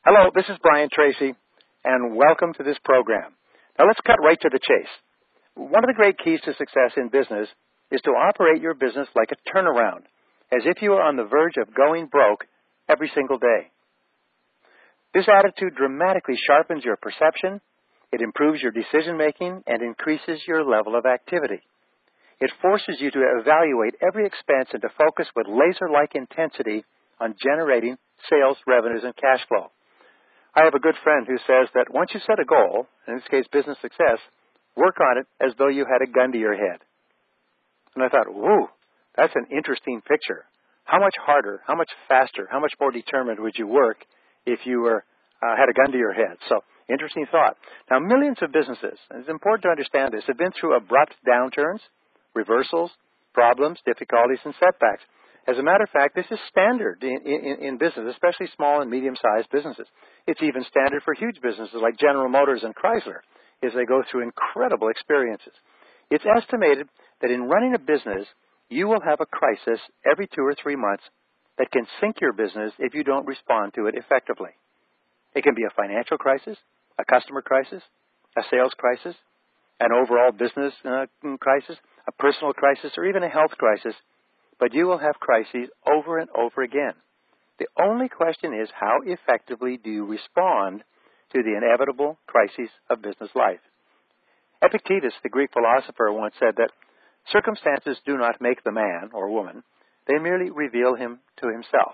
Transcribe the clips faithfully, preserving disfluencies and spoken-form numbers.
Hello, this is Brian Tracy, and welcome to this program. Now let's cut right to the chase. One of the great keys to success in business is to operate your business like a turnaround, as if you are on the verge of going broke every single day. This attitude dramatically sharpens your perception, it improves your decision-making, and increases your level of activity. It forces you to evaluate every expense and to focus with laser-like intensity on generating sales, revenues, and cash flow. I have a good friend who says that once you set a goal, in this case business success, work on it as though you had a gun to your head. And I thought, whoa, that's an interesting picture. How much harder, how much faster, how much more determined would you work if you were uh, had a gun to your head? So, interesting thought. Now, millions of businesses, and it's important to understand this, have been through abrupt downturns, reversals, problems, difficulties, and setbacks. As a matter of fact, this is standard in, in, in business, especially small and medium-sized businesses. It's even standard for huge businesses like General Motors and Chrysler as they go through incredible experiences. It's estimated that in running a business, you will have a crisis every two or three months that can sink your business if you don't respond to it effectively. It can be a financial crisis, a customer crisis, a sales crisis, an overall business uh, crisis, a personal crisis, or even a health crisis. But you will have crises over and over again. The only question is, how effectively do you respond to the inevitable crises of business life? Epictetus, the Greek philosopher, once said that circumstances do not make the man or woman. They merely reveal him to himself.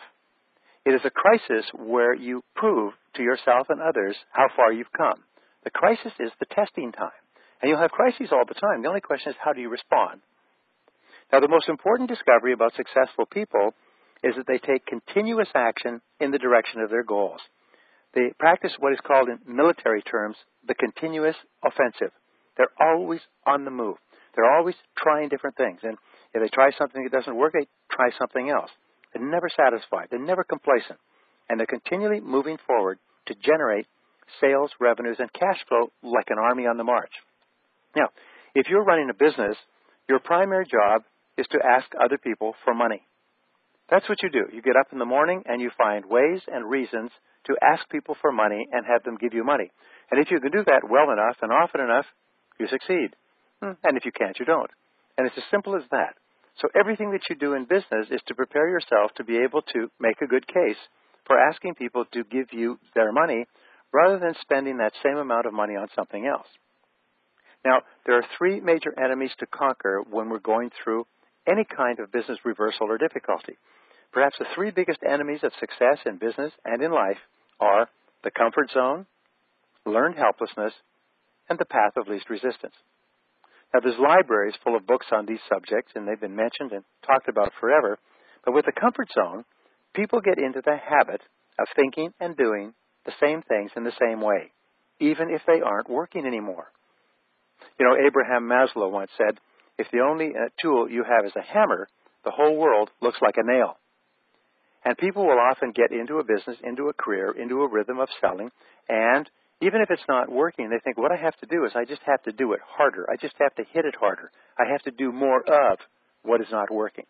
It is a crisis where you prove to yourself and others how far you've come. The crisis is the testing time. And you'll have crises all the time. The only question is, how do you respond? Now, the most important discovery about successful people is that they take continuous action in the direction of their goals. They practice what is called in military terms the continuous offensive. They're always on the move. They're always trying different things. And if they try something that doesn't work, they try something else. They're never satisfied. They're never complacent. And they're continually moving forward to generate sales, revenues, and cash flow like an army on the march. Now, if you're running a business, your primary job is to ask other people for money. That's what you do. You get up in the morning and you find ways and reasons to ask people for money and have them give you money. And if you can do that well enough and often enough, you succeed. And if you can't, you don't. And it's as simple as that. So everything that you do in business is to prepare yourself to be able to make a good case for asking people to give you their money rather than spending that same amount of money on something else. Now, there are three major enemies to conquer when we're going through any kind of business reversal or difficulty. Perhaps the three biggest enemies of success in business and in life are the comfort zone, learned helplessness, and the path of least resistance. Now, there's libraries full of books on these subjects, and they've been mentioned and talked about forever. But with the comfort zone, people get into the habit of thinking and doing the same things in the same way, even if they aren't working anymore. You know, Abraham Maslow once said, if the only uh, tool you have is a hammer, the whole world looks like a nail. And people will often get into a business, into a career, into a rhythm of selling, and even if it's not working, they think, what I have to do is I just have to do it harder. I just have to hit it harder. I have to do more of what is not working.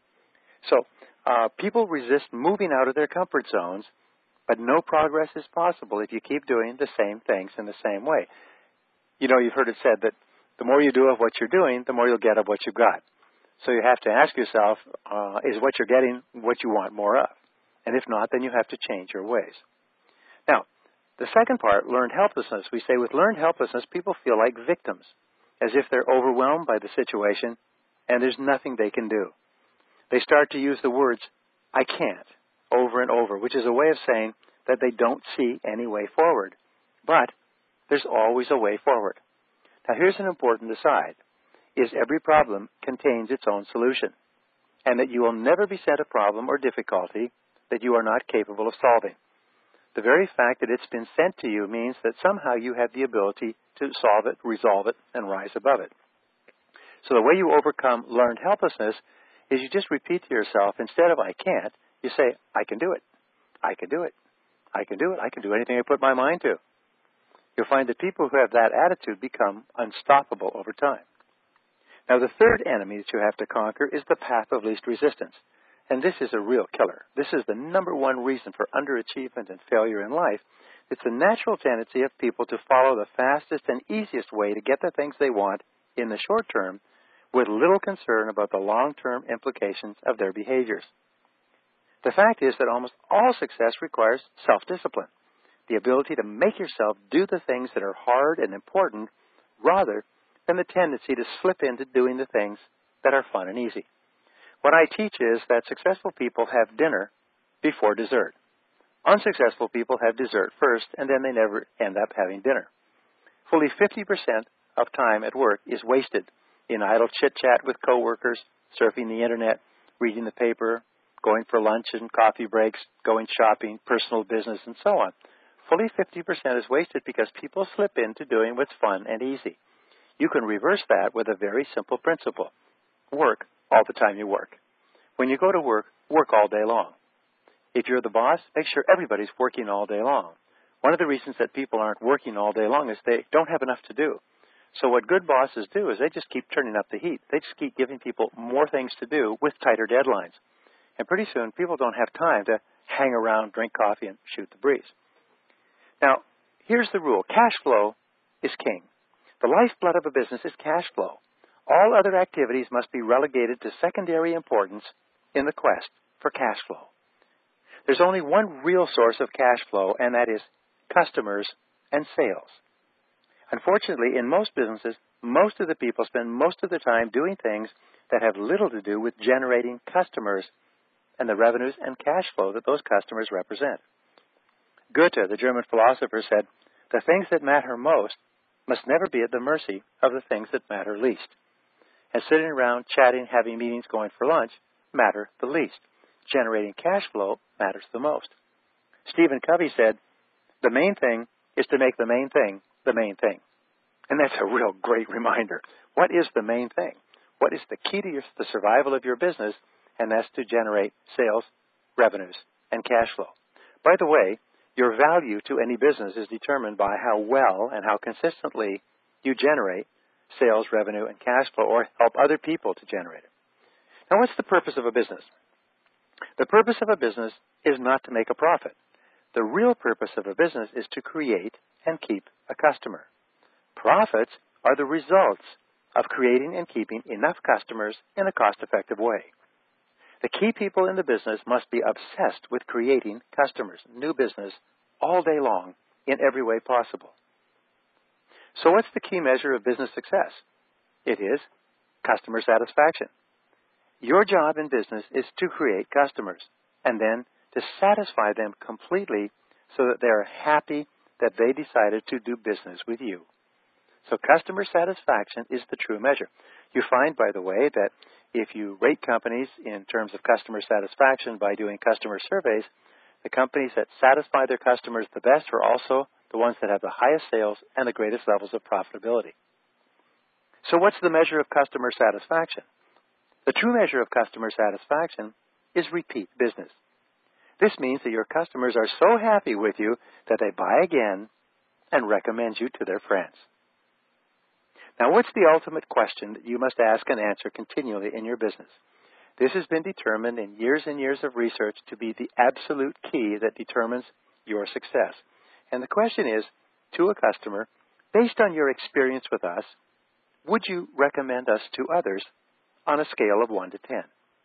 So uh, people resist moving out of their comfort zones, but no progress is possible if you keep doing the same things in the same way. You know, you've heard it said that the more you do of what you're doing, the more you'll get of what you've got. So you have to ask yourself, uh, is what you're getting what you want more of? And if not, then you have to change your ways. Now, the second part, learned helplessness. We say with learned helplessness, people feel like victims, as if they're overwhelmed by the situation and there's nothing they can do. They start to use the words, I can't, over and over, which is a way of saying that they don't see any way forward. But there's always a way forward. Now, here's an important aside, is every problem contains its own solution, and that you will never be sent a problem or difficulty that you are not capable of solving. The very fact that it's been sent to you means that somehow you have the ability to solve it, resolve it, and rise above it. So the way you overcome learned helplessness is you just repeat to yourself, instead of I can't, you say, I can do it. I can do it. I can do it. I can do anything I put my mind to. You'll find that people who have that attitude become unstoppable over time. Now, the third enemy that you have to conquer is the path of least resistance. and this is a real killer. This is the number one reason for underachievement and failure in life. It's a natural tendency of people to follow the fastest and easiest way to get the things they want in the short term with little concern about the long-term implications of their behaviors. The fact is that almost all success requires self-discipline, the ability to make yourself do the things that are hard and important rather than the tendency to slip into doing the things that are fun and easy. What I teach is that successful people have dinner before dessert. Unsuccessful people have dessert first, and then they never end up having dinner. Fully fifty percent of time at work is wasted in idle chit-chat with coworkers, surfing the internet, reading the paper, going for lunch and coffee breaks, going shopping, personal business, and so on. Fully fifty percent is wasted because people slip into doing what's fun and easy. You can reverse that with a very simple principle. Work all the time you work. When you go to work, work all day long. If you're the boss, make sure everybody's working all day long. One of the reasons that people aren't working all day long is they don't have enough to do. So what good bosses do is they just keep turning up the heat. They just keep giving people more things to do with tighter deadlines. And pretty soon, people don't have time to hang around, drink coffee, and shoot the breeze. Now, here's the rule. Cash flow is king. The lifeblood of a business is cash flow. All other activities must be relegated to secondary importance in the quest for cash flow. There's only one real source of cash flow, and that is customers and sales. Unfortunately, in most businesses, most of the people spend most of the time doing things that have little to do with generating customers and the revenues and cash flow that those customers represent. Goethe, the German philosopher, said, "The things that matter most must never be at the mercy of the things that matter least." And sitting around, chatting, having meetings, going for lunch matter the least. Generating cash flow matters the most. Stephen Covey said, "The main thing is to make the main thing the main thing." And that's a real great reminder. What is the main thing? What is the key to your, the survival of your business? And that's to generate sales, revenues, and cash flow. By the way, your value to any business is determined by how well and how consistently you generate sales, revenue, and cash flow, or help other people to generate it. Now, what's the purpose of a business? The purpose of a business is not to make a profit. The real purpose of a business is to create and keep a customer. Profits are the results of creating and keeping enough customers in a cost-effective way. The key people in the business must be obsessed with creating customers, new business, all day long in every way possible. So what's the key measure of business success? It is customer satisfaction. Your job in business is to create customers and then to satisfy them completely so that they're happy that they decided to do business with you. So customer satisfaction is the true measure. You find, by the way, that if you rate companies in terms of customer satisfaction by doing customer surveys, the companies that satisfy their customers the best are also the ones that have the highest sales and the greatest levels of profitability. So what's the measure of customer satisfaction? The true measure of customer satisfaction is repeat business. This means that your customers are so happy with you that they buy again and recommend you to their friends. Now, what's the ultimate question that you must ask and answer continually in your business? This has been determined in years and years of research to be the absolute key that determines your success. And the question is, to a customer, based on your experience with us, would you recommend us to others on a scale of one to ten?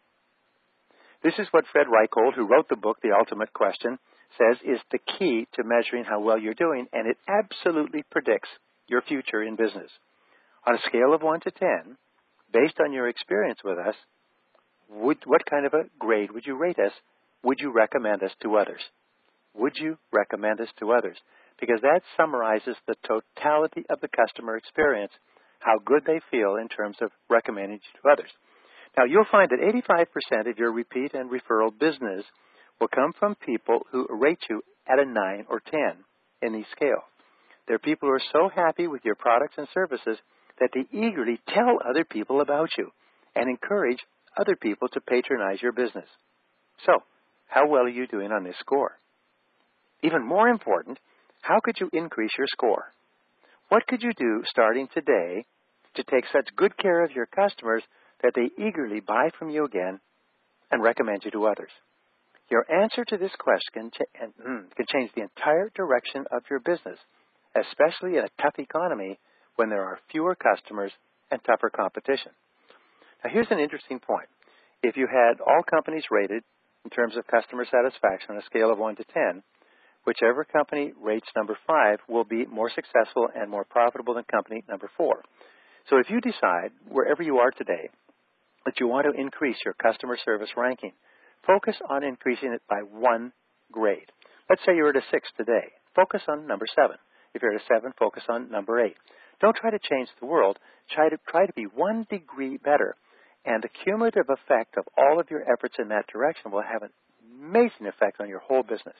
This is what Fred Reichhold, who wrote the book, The Ultimate Question, says is the key to measuring how well you're doing, and it absolutely predicts your future in business. On a scale of one to ten, based on your experience with us, would, what kind of a grade would you rate us? Would you recommend us to others? Would you recommend us to others? Because that summarizes the totality of the customer experience, how good they feel in terms of recommending you to others. Now, you'll find that eighty-five percent of your repeat and referral business will come from people who rate you at a nine or ten in the scale. They're people who are so happy with your products and services that they eagerly tell other people about you and encourage other people to patronize your business. So, how well are you doing on this score? Even more important, how could you increase your score? What could you do starting today to take such good care of your customers that they eagerly buy from you again and recommend you to others? Your answer to this question can, can change the entire direction of your business, especially in a tough economy when there are fewer customers and tougher competition. Now, here's an interesting point. If you had all companies rated in terms of customer satisfaction on a scale of one to ten, whichever company rates number five will be more successful and more profitable than company number four. So if you decide, wherever you are today, that you want to increase your customer service ranking, focus on increasing it by one grade. Let's say you're at a six today. Focus on number seven. If you're at a seven, focus on number eight. Don't try to change the world. Try to, try to be one degree better. And the cumulative effect of all of your efforts in that direction will have an amazing effect on your whole business.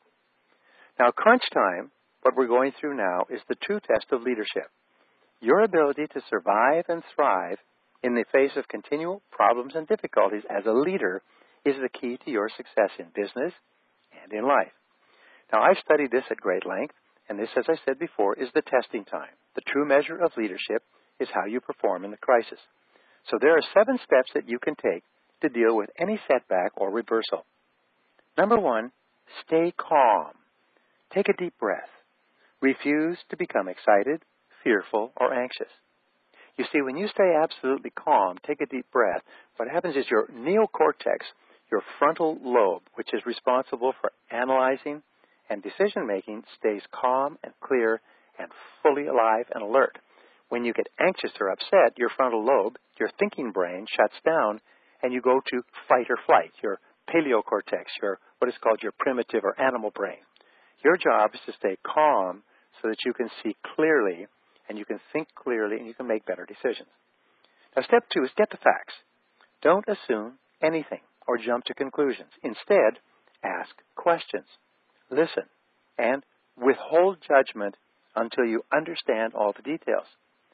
Now, crunch time, what we're going through now, is the true test of leadership. Your ability to survive and thrive in the face of continual problems and difficulties as a leader is the key to your success in business and in life. Now, I've studied this at great length, and this, as I said before, is the testing time. The true measure of leadership is how you perform in the crisis. So there are seven steps that you can take to deal with any setback or reversal. Number one, stay calm. Take a deep breath. Refuse to become excited, fearful, or anxious. You see, when you stay absolutely calm, take a deep breath, what happens is your neocortex, your frontal lobe, which is responsible for analyzing and decision-making, stays calm and clear and fully alive and alert. When you get anxious or upset, your frontal lobe, your thinking brain, shuts down, and you go to fight or flight, your paleocortex, your what is called your primitive or animal brain. Your job is to stay calm so that you can see clearly and you can think clearly and you can make better decisions. Now, step two is get the facts. Don't assume anything or jump to conclusions. Instead, ask questions, listen, and withhold judgment until you understand all the details.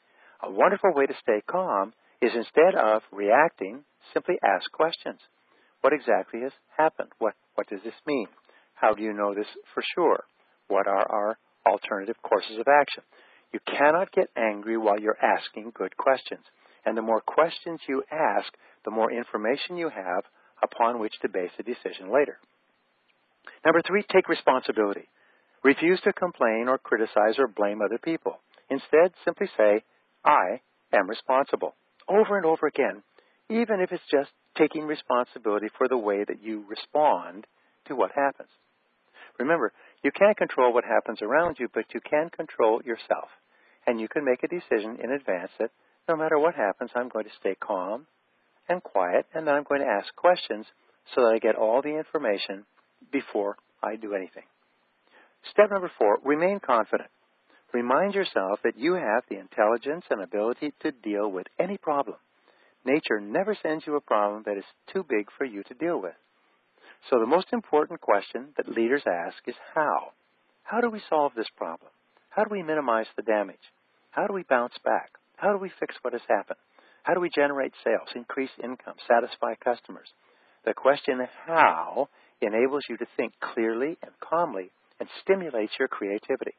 A wonderful way to stay calm is, instead of reacting, simply ask questions. What exactly has happened? What, what does this mean? How do you know this for sure? What are our alternative courses of action? You cannot get angry while you're asking good questions. And the more questions you ask, the more information you have upon which to base a decision later. Number three, take responsibility. Refuse to complain or criticize or blame other people. Instead, simply say, I am responsible, over and over again, even if it's just taking responsibility for the way that you respond to what happens. Remember, you can't control what happens around you, but you can control yourself. And you can make a decision in advance that no matter what happens, I'm going to stay calm and quiet, and then I'm going to ask questions so that I get all the information before I do anything. Step number four, remain confident. Remind yourself that you have the intelligence and ability to deal with any problem. Nature never sends you a problem that is too big for you to deal with. So the most important question that leaders ask is how? How do we solve this problem? How do we minimize the damage? How do we bounce back? How do we fix what has happened? How do we generate sales, increase income, satisfy customers? The question how enables you to think clearly and calmly and stimulates your creativity.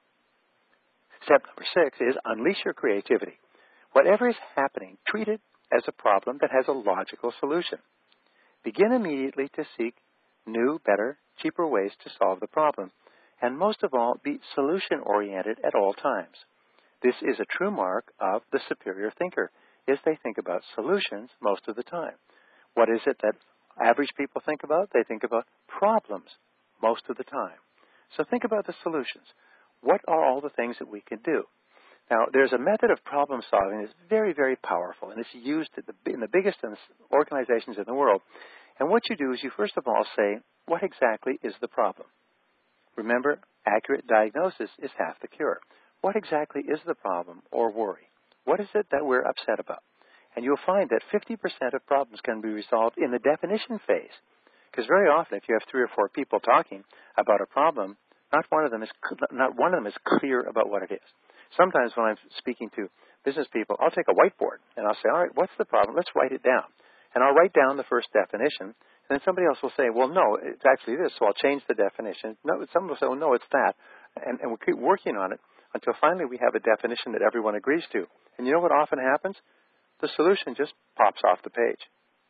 Step number six is unleash your creativity. Whatever is happening, treat it as a problem that has a logical solution. Begin immediately to seek new, better, cheaper ways to solve the problem. And most of all, be solution-oriented at all times. This is a true mark of the superior thinker, is they think about solutions most of the time. What is it that average people think about? They think about problems most of the time. So think about the solutions. What are all the things that we can do? Now, there's a method of problem solving that's very, very powerful, and it's used in the, in the biggest organizations in the world. And what you do is you first of all say, what exactly is the problem? Remember, accurate diagnosis is half the cure. What exactly is the problem or worry? What is it that we're upset about? And you'll find that fifty percent of problems can be resolved in the definition phase. Because very often, if you have three or four people talking about a problem, not one of them is not one of them is clear about what it is. Sometimes when I'm speaking to business people, I'll take a whiteboard and I'll say, all right, what's the problem? Let's write it down. And I'll write down the first definition, and then somebody else will say, well, no, it's actually this, so I'll change the definition. No, someone will say, well, no, it's that. And, and we'll keep working on it until finally we have a definition that everyone agrees to. And you know what often happens? The solution just pops off the page.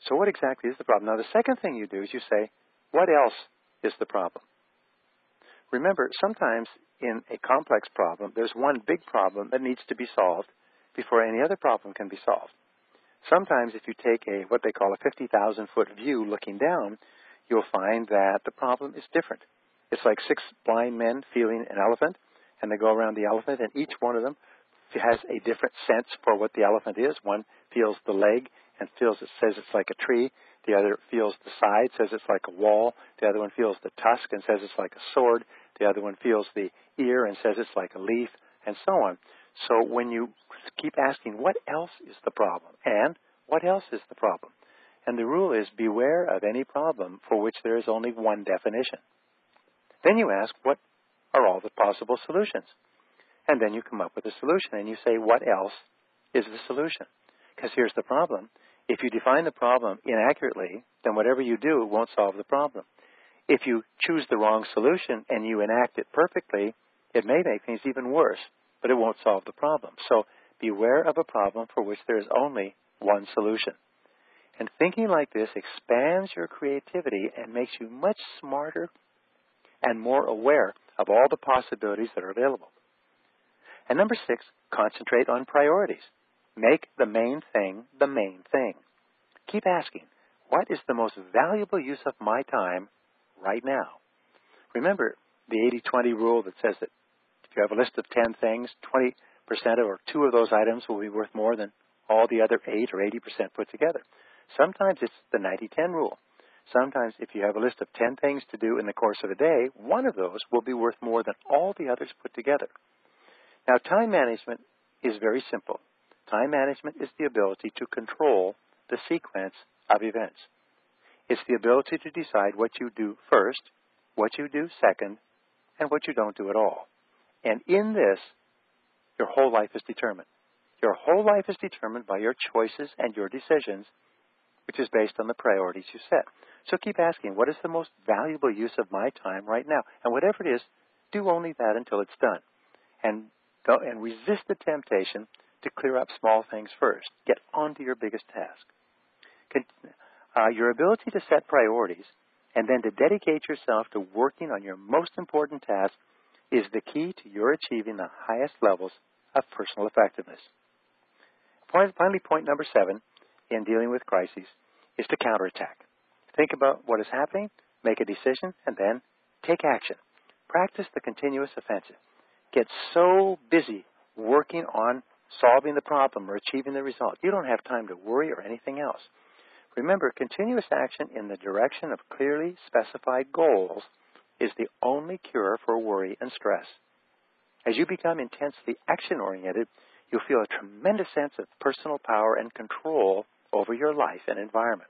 So what exactly is the problem? Now, the second thing you do is you say, what else is the problem? Remember, sometimes in a complex problem, there's one big problem that needs to be solved before any other problem can be solved. Sometimes if you take a what they call a fifty thousand foot view looking down, you'll find that the problem is different. It's like six blind men feeling an elephant, and they go around the elephant, and each one of them has a different sense for what the elephant is. One feels the leg and feels it says it's like a tree. The other feels the side, says it's like a wall. The other one feels the tusk and says it's like a sword. The other one feels the ear and says it's like a leaf, and so on. So when you keep asking, what else is the problem? And what else is the problem? And the rule is, beware of any problem for which there is only one definition. Then you ask, what are all the possible solutions? And then you come up with a solution, and you say, what else is the solution? Because here's the problem. If you define the problem inaccurately, then whatever you do won't solve the problem. If you choose the wrong solution and you enact it perfectly, it may make things even worse, but it won't solve the problem. So beware of a problem for which there is only one solution. And thinking like this expands your creativity and makes you much smarter and more aware of all the possibilities that are available. And number six, concentrate on priorities. Make the main thing the main thing. Keep asking, what is the most valuable use of my time right now? Remember the eighty twenty rule that says that if you have a list of ten things, twenty percent or two of those items will be worth more than all the other eight or eighty percent put together. Sometimes it's the ninety ten rule. Sometimes if you have a list of ten things to do in the course of a day, one of those will be worth more than all the others put together. Now, time management is very simple. Time management is the ability to control the sequence of events. It's the ability to decide what you do first, what you do second, and what you don't do at all. And in this, your whole life is determined. Your whole life is determined by your choices and your decisions, which is based on the priorities you set. So keep asking, what is the most valuable use of my time right now? And whatever it is, do only that until it's done. And go and resist the temptation to clear up small things first. Get on to your biggest task. Uh, your ability to set priorities and then to dedicate yourself to working on your most important task is the key to your achieving the highest levels of personal effectiveness. Point, finally, point number seven in dealing with crises is to counterattack. Think about what is happening, make a decision, and then take action. Practice the continuous offensive. Get so busy working on solving the problem or achieving the result, you don't have time to worry or anything else. Remember, continuous action in the direction of clearly specified goals is the only cure for worry and stress. As you become intensely action-oriented, you'll feel a tremendous sense of personal power and control over your life and environment.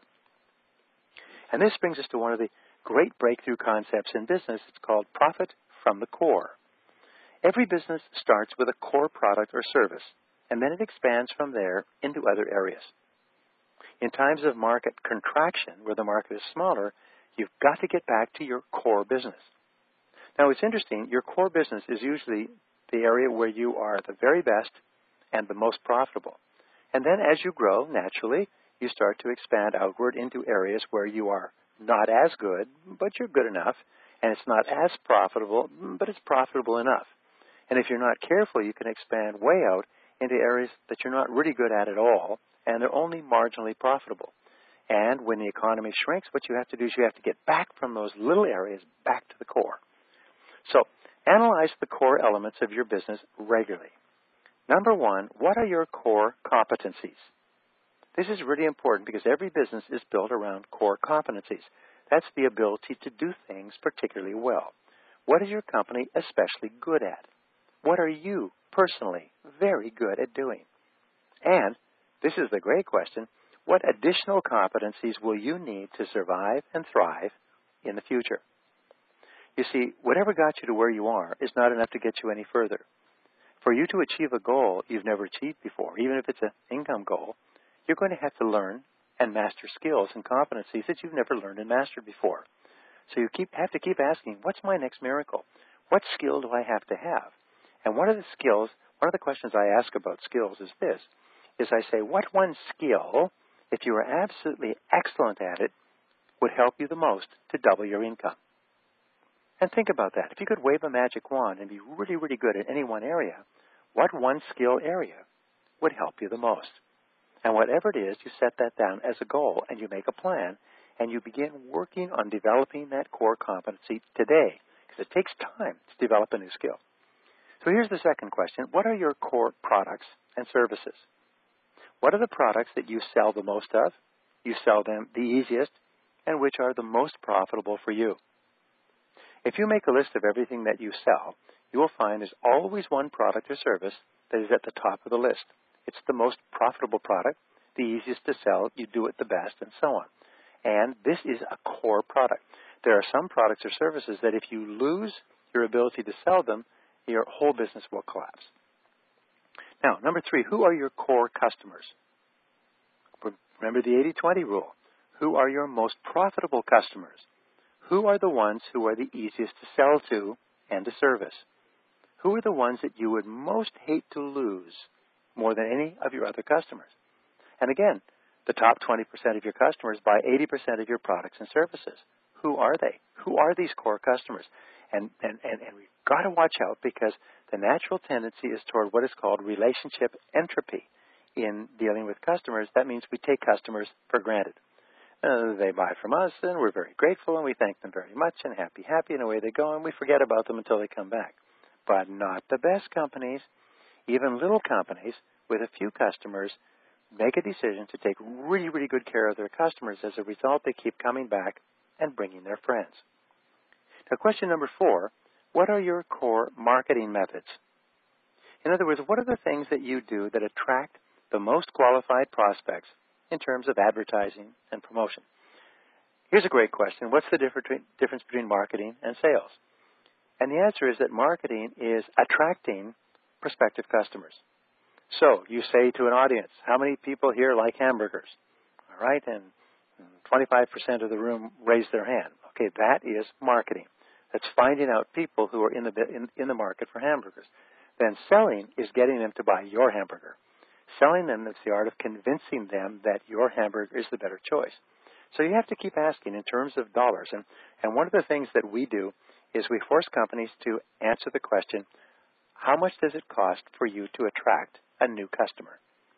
And this brings us to one of the great breakthrough concepts in business. It's called profit from the core. Every business starts with a core product or service, and then it expands from there into other areas. In times of market contraction, where the market is smaller, you've got to get back to your core business. Now, it's interesting, your core business is usually the area where you are the very best and the most profitable. And then as you grow, naturally, you start to expand outward into areas where you are not as good, but you're good enough, and it's not as profitable, but it's profitable enough. And if you're not careful, you can expand way out into areas that you're not really good at at all, and they're only marginally profitable. And when the economy shrinks, what you have to do is you have to get back from those little areas back to the core. So analyze the core elements of your business regularly. Number one, what are your core competencies? This is really important because every business is built around core competencies. That's the ability to do things particularly well. What is your company especially good at? What are you personally very good at doing? And this is the great question, what additional competencies will you need to survive and thrive in the future? You see, whatever got you to where you are is not enough to get you any further. For you to achieve a goal you've never achieved before, even if it's an income goal, you're going to have to learn and master skills and competencies that you've never learned and mastered before. So you keep, have to keep asking, what's my next miracle? What skill do I have to have? And one of the skills, one of the questions I ask about skills is this, is I say, what one skill if you were absolutely excellent at it, would help you the most to double your income? And think about that. If you could wave a magic wand and be really, really good at any one area, what one skill area would help you the most? And whatever it is, you set that down as a goal and you make a plan and you begin working on developing that core competency today, because it takes time to develop a new skill. So here's the second question. What are your core products and services? What are the products that you sell the most of, you sell them the easiest, and which are the most profitable for you? If you make a list of everything that you sell, you will find there's always one product or service that is at the top of the list. It's the most profitable product, the easiest to sell, you do it the best, and so on. And this is a core product. There are some products or services that if you lose your ability to sell them, your whole business will collapse. Now, number three, who are your core customers? Remember the eighty twenty rule. Who are your most profitable customers? Who are the ones who are the easiest to sell to and to service? Who are the ones that you would most hate to lose more than any of your other customers? And again, the top twenty percent of your customers buy eighty percent of your products and services. Who are they? Who are these core customers? And, and, and, and we've got to watch out, because the natural tendency is toward what is called relationship entropy in dealing with customers. That means we take customers for granted. Uh, they buy from us, and we're very grateful, and we thank them very much, and happy, happy, and away they go, and we forget about them until they come back. But not the best companies. Even little companies with a few customers make a decision to take really, really good care of their customers. As a result, they keep coming back and bringing their friends. Now, question number four, what are your core marketing methods? In other words, what are the things that you do that attract the most qualified prospects in terms of advertising and promotion? Here's a great question. What's the difference between marketing and sales? And the answer is that marketing is attracting prospective customers. So you say to an audience, how many people here like hamburgers? All right, and twenty-five percent of the room raised their hand. Okay, that is marketing. That's finding out people who are in the, in, in the market for hamburgers. Then selling is getting them to buy your hamburger. Selling them is the art of convincing them that your hamburger is the better choice. So you have to keep asking in terms of dollars. And, and one of the things that we do is we force companies to answer the question, how much does it cost for you to attract a new customer?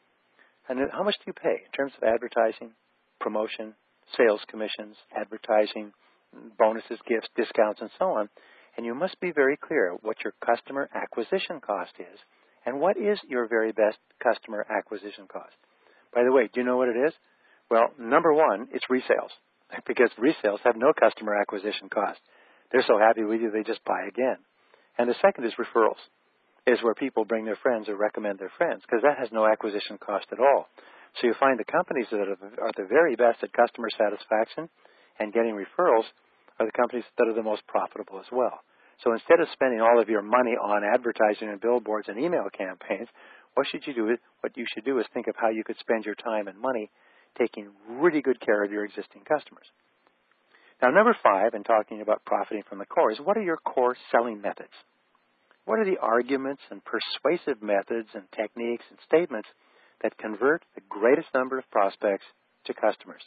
And how much do you pay in terms of advertising, promotion, sales commissions, advertising, bonuses, gifts, discounts, and so on? And you must be very clear what your customer acquisition cost is and what is your very best customer acquisition cost. By the way, do you know what it is? Well, number one, it's resales, because resales have no customer acquisition cost. They're so happy with you, they just buy again. And the second is referrals, is where people bring their friends or recommend their friends, because that has no acquisition cost at all. So you find the companies that are the, are the very best at customer satisfaction and getting referrals are the companies that are the most profitable as well. So instead of spending all of your money on advertising and billboards and email campaigns, what should you do? What you should do is think of how you could spend your time and money taking really good care of your existing customers. Now, number five, in talking about profiting from the core, is what are your core selling methods? What are the arguments and persuasive methods and techniques and statements that convert the greatest number of prospects to customers?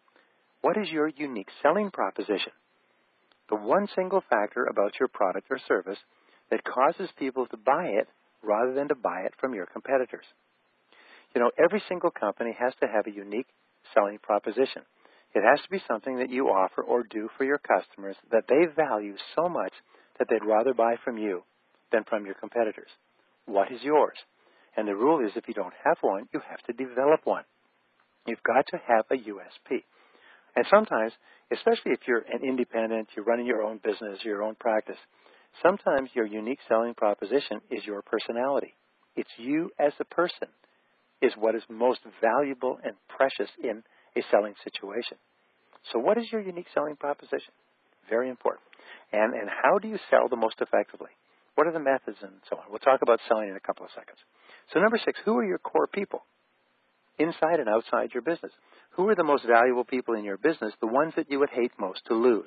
What is your unique selling proposition? The one single factor about your product or service that causes people to buy it rather than to buy it from your competitors. You know, every single company has to have a unique selling proposition. It has to be something that you offer or do for your customers that they value so much that they'd rather buy from you than from your competitors. What is yours? And the rule is if you don't have one, you have to develop one. You've got to have a U S P. And sometimes, especially if you're an independent, you're running your own business, your own practice, sometimes your unique selling proposition is your personality. It's you as a person is what is most valuable and precious in a selling situation. So what is your unique selling proposition? Very important. And, and how do you sell the most effectively? What are the methods and so on? We'll talk about selling in a couple of seconds. So number six, who are your core people inside and outside your business? Who are the most valuable people in your business, the ones that you would hate most to lose?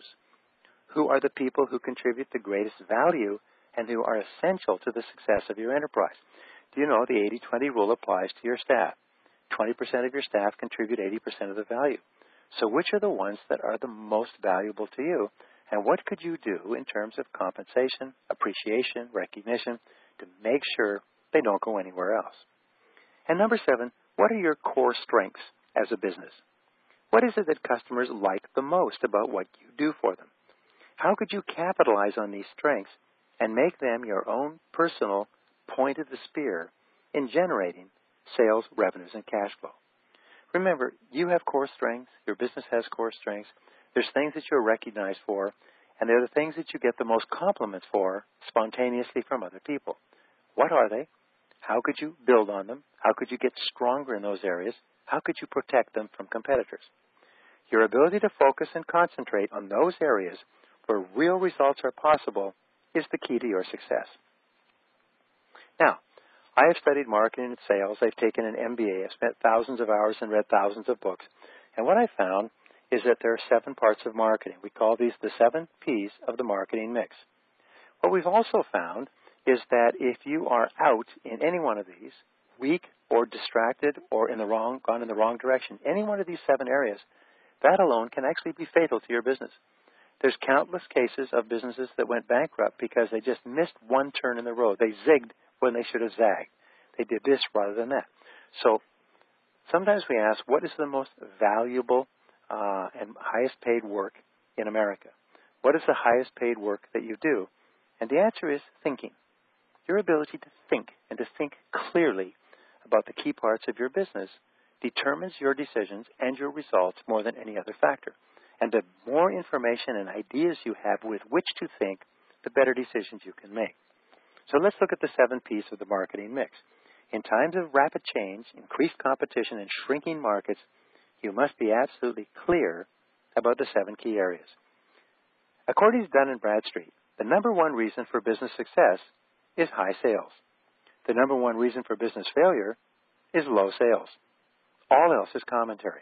Who are the people who contribute the greatest value and who are essential to the success of your enterprise? Do you know the eighty twenty rule applies to your staff? twenty percent of your staff contribute eighty percent of the value. So which are the ones that are the most valuable to you? And what could you do in terms of compensation, appreciation, recognition to make sure they don't go anywhere else? And number seven, what are your core strengths as a business? What is it that customers like the most about what you do for them? How could you capitalize on these strengths and make them your own personal point of the spear in generating sales, revenues, and cash flow? Remember, you have core strengths. Your business has core strengths. There's things that you're recognized for, and they're the things that you get the most compliments for spontaneously from other people. What are they? How could you build on them? How could you get stronger in those areas? How could you protect them from competitors? Your ability to focus and concentrate on those areas where real results are possible is the key to your success. Now, I have studied marketing and sales. I've taken an M B A. I've spent thousands of hours and read thousands of books. And what I found is that there are seven parts of marketing. We call these the seven P's of the marketing mix. What we've also found is that if you are out in any one of these, weak or distracted or in the wrong, gone in the wrong direction, any one of these seven areas, that alone can actually be fatal to your business. There's countless cases of businesses that went bankrupt because they just missed one turn in the road. They zigged when they should have zagged. They did this rather than that. So sometimes we ask, what is the most valuable uh, and highest paid work in America? What is the highest paid work that you do? And the answer is thinking. Your ability to think and to think clearly about the key parts of your business determines your decisions and your results more than any other factor. And the more information and ideas you have with which to think, the better decisions you can make. So let's look at the seven P's of the marketing mix. In times of rapid change, increased competition, and shrinking markets, you must be absolutely clear about the seven key areas. According to Dun and Bradstreet, the number one reason for business success is high sales. The number one reason for business failure is low sales. All else is commentary.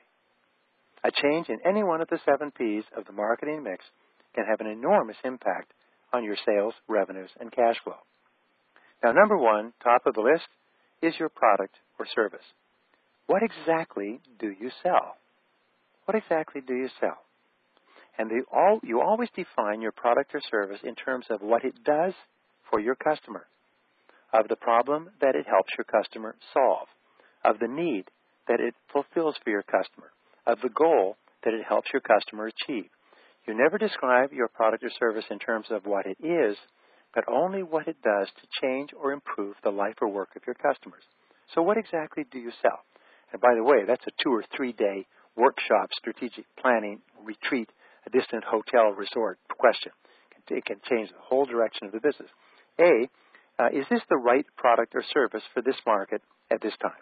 A change in any one of the seven P's of the marketing mix can have an enormous impact on your sales, revenues, and cash flow. Now, number one, top of the list, is your product or service. What exactly do you sell? What exactly do you sell? And they all, you always define your product or service in terms of what it does for your customer, of the problem that it helps your customer solve, of the need that it fulfills for your customer, of the goal that it helps your customer achieve. You never describe your product or service in terms of what it is, but only what it does to change or improve the life or work of your customers. So what exactly do you sell? And by the way, that's a two or three day workshop, strategic planning, retreat, a distant hotel resort question. It can change the whole direction of the business. A, uh, is this the right product or service for this market at this time?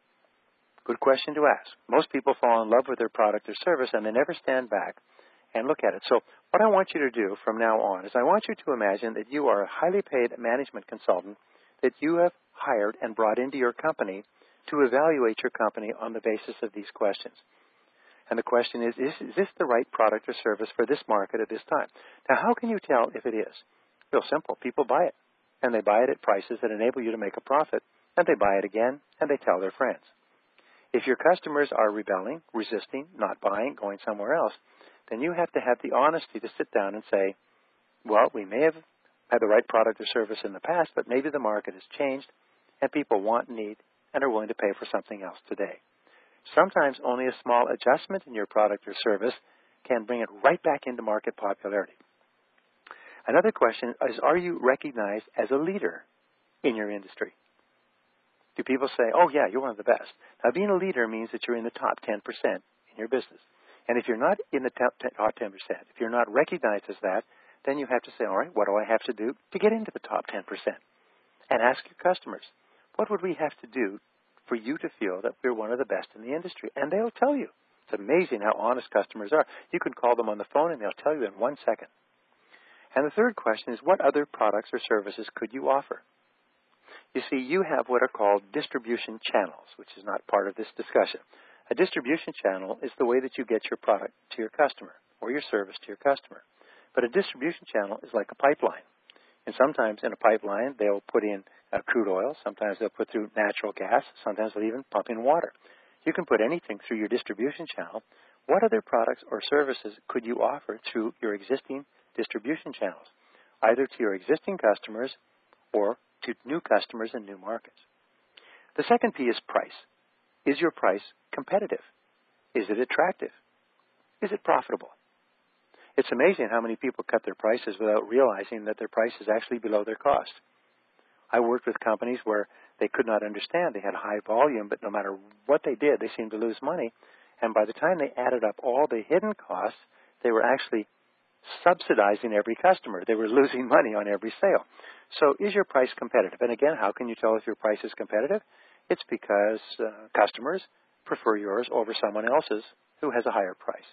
Good question to ask. Most people fall in love with their product or service and they never stand back and look at it. So what I want you to do from now on is I want you to imagine that you are a highly paid management consultant that you have hired and brought into your company to evaluate your company on the basis of these questions. And the question is, is, is this the right product or service for this market at this time? Now, how can you tell if it is? Real simple. People buy it, and they buy it at prices that enable you to make a profit, and they buy it again, and they tell their friends. If your customers are rebelling, resisting, not buying, going somewhere else, then you have to have the honesty to sit down and say, well, we may have had the right product or service in the past, but maybe the market has changed, and people want, need, and are willing to pay for something else today. Sometimes only a small adjustment in your product or service can bring it right back into market popularity. Another question is, are you recognized as a leader in your industry? Do people say, oh, yeah, you're one of the best? Now, being a leader means that you're in the top ten percent in your business. And if you're not in the top ten percent, if you're not recognized as that, then you have to say, all right, what do I have to do to get into the top ten percent? And ask your customers, what would we have to do for you to feel that we're one of the best in the industry? And they'll tell you. It's amazing how honest customers are. You can call them on the phone and they'll tell you in one second. And the third question is, what other products or services could you offer? You see, you have what are called distribution channels, which is not part of this discussion. A distribution channel is the way that you get your product to your customer or your service to your customer. But a distribution channel is like a pipeline. And sometimes in a pipeline, they'll put in uh, crude oil. Sometimes they'll put through natural gas. Sometimes they'll even pump in water. You can put anything through your distribution channel. What other products or services could you offer through your existing distribution channels, either to your existing customers or to new customers and new markets? The second P is price. Is your price competitive? Is it attractive? Is it profitable? It's amazing how many people cut their prices without realizing that their price is actually below their cost. I worked with companies where they could not understand. They had high volume, but no matter what they did, they seemed to lose money. And by the time they added up all the hidden costs, they were actually subsidizing every customer. They were losing money on every sale. So is your price competitive? And again, how can you tell if your price is competitive? It's because uh, customers prefer yours over someone else's who has a higher price.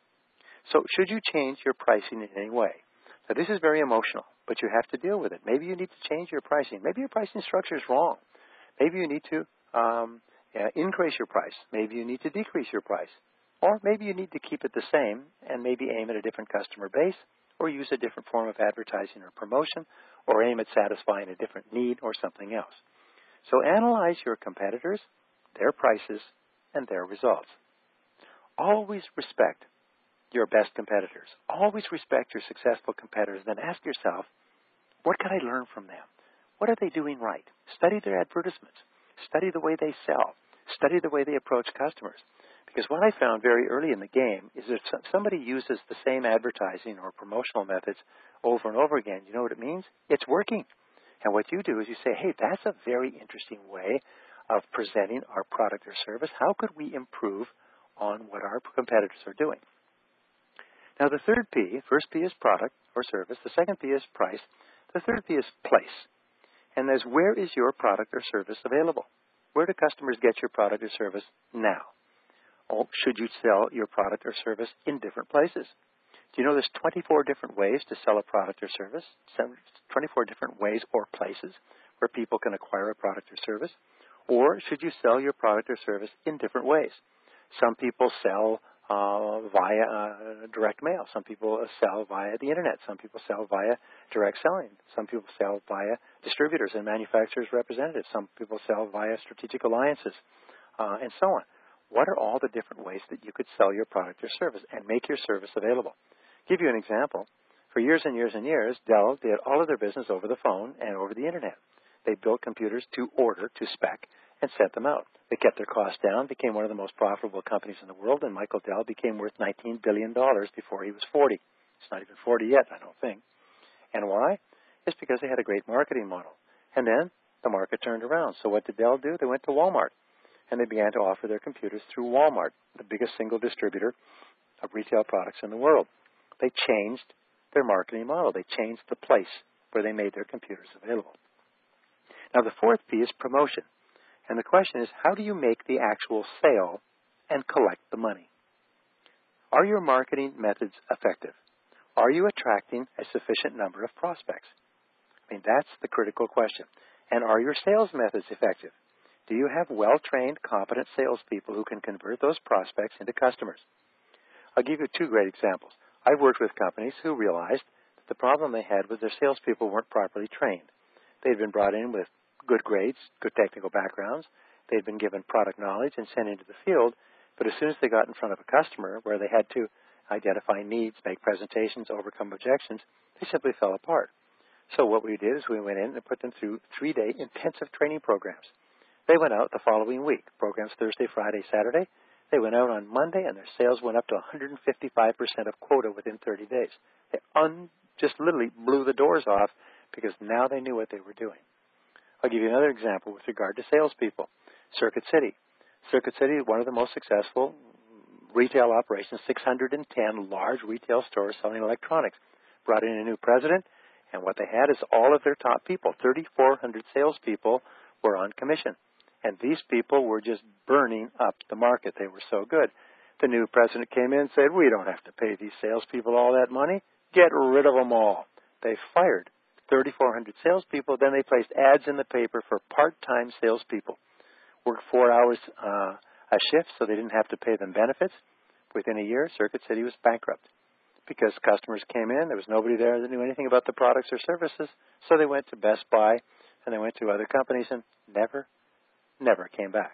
So should you change your pricing in any way? Now, this is very emotional, but you have to deal with it. Maybe you need to change your pricing. Maybe your pricing structure is wrong. Maybe you need to um, uh, increase your price. Maybe you need to decrease your price. Or maybe you need to keep it the same and maybe aim at a different customer base or use a different form of advertising or promotion or aim at satisfying a different need or something else. So analyze your competitors, their prices, and their results. Always respect your best competitors. Always respect your successful competitors. Then ask yourself, what can I learn from them? What are they doing right? Study their advertisements. Study the way they sell. Study the way they approach customers. Because what I found very early in the game is that if somebody uses the same advertising or promotional methods over and over again, you know what it means? It's working. And what you do is you say, hey, that's a very interesting way of presenting our product or service. How could we improve on what our competitors are doing? Now, the third P, first P is product or service. The second P is price. The third P is place. And there's where is your product or service available? Where do customers get your product or service now? Or should you sell your product or service in different places? Do you know there's twenty-four different ways to sell a product or service? twenty-four different ways or places where people can acquire a product or service? Or should you sell your product or service in different ways? Some people sell uh, via uh, direct mail. Some people sell via the internet. Some people sell via direct selling. Some people sell via distributors and manufacturers' representatives. Some people sell via strategic alliances, uh, and so on. What are all the different ways that you could sell your product or service and make your service available? Give you an example. For years and years and years, Dell did all of their business over the phone and over the internet. They built computers to order, to spec, and sent them out. They kept their costs down, became one of the most profitable companies in the world, and Michael Dell became worth nineteen billion dollars before he was forty. It's not even forty yet, I don't think. And why? It's because they had a great marketing model. And then the market turned around. So what did Dell do? They went to Walmart, and they began to offer their computers through Walmart, the biggest single distributor of retail products in the world. They changed their marketing model. They changed the place where they made their computers available. Now, the fourth P is promotion. And the question is, how do you make the actual sale and collect the money? Are your marketing methods effective? Are you attracting a sufficient number of prospects? I mean, that's the critical question. And are your sales methods effective? Do you have well-trained, competent salespeople who can convert those prospects into customers? I'll give you two great examples. I've worked with companies who realized that the problem they had was their salespeople weren't properly trained. They'd been brought in with good grades, good technical backgrounds. They'd been given product knowledge and sent into the field, but as soon as they got in front of a customer where they had to identify needs, make presentations, overcome objections, they simply fell apart. So what we did is we went in and put them through three-day intensive training programs. They went out the following week, programs Thursday, Friday, Saturday. They went out on Monday, and their sales went up to one hundred fifty-five percent of quota within thirty days. They un- just literally blew the doors off because now they knew what they were doing. I'll give you another example with regard to salespeople. Circuit City. Circuit City is one of the most successful retail operations, six hundred ten large retail stores selling electronics. Brought in a new president, and what they had is all of their top people, thirty-four hundred salespeople, were on commission. And these people were just burning up the market. They were so good. The new president came in and said, we don't have to pay these salespeople all that money. Get rid of them all. They fired thirty-four hundred salespeople. Then they placed ads in the paper for part-time salespeople. Worked four hours uh, a shift so they didn't have to pay them benefits. Within a year, Circuit City was bankrupt because customers came in. There was nobody there that knew anything about the products or services. So they went to Best Buy and they went to other companies and never, never came back.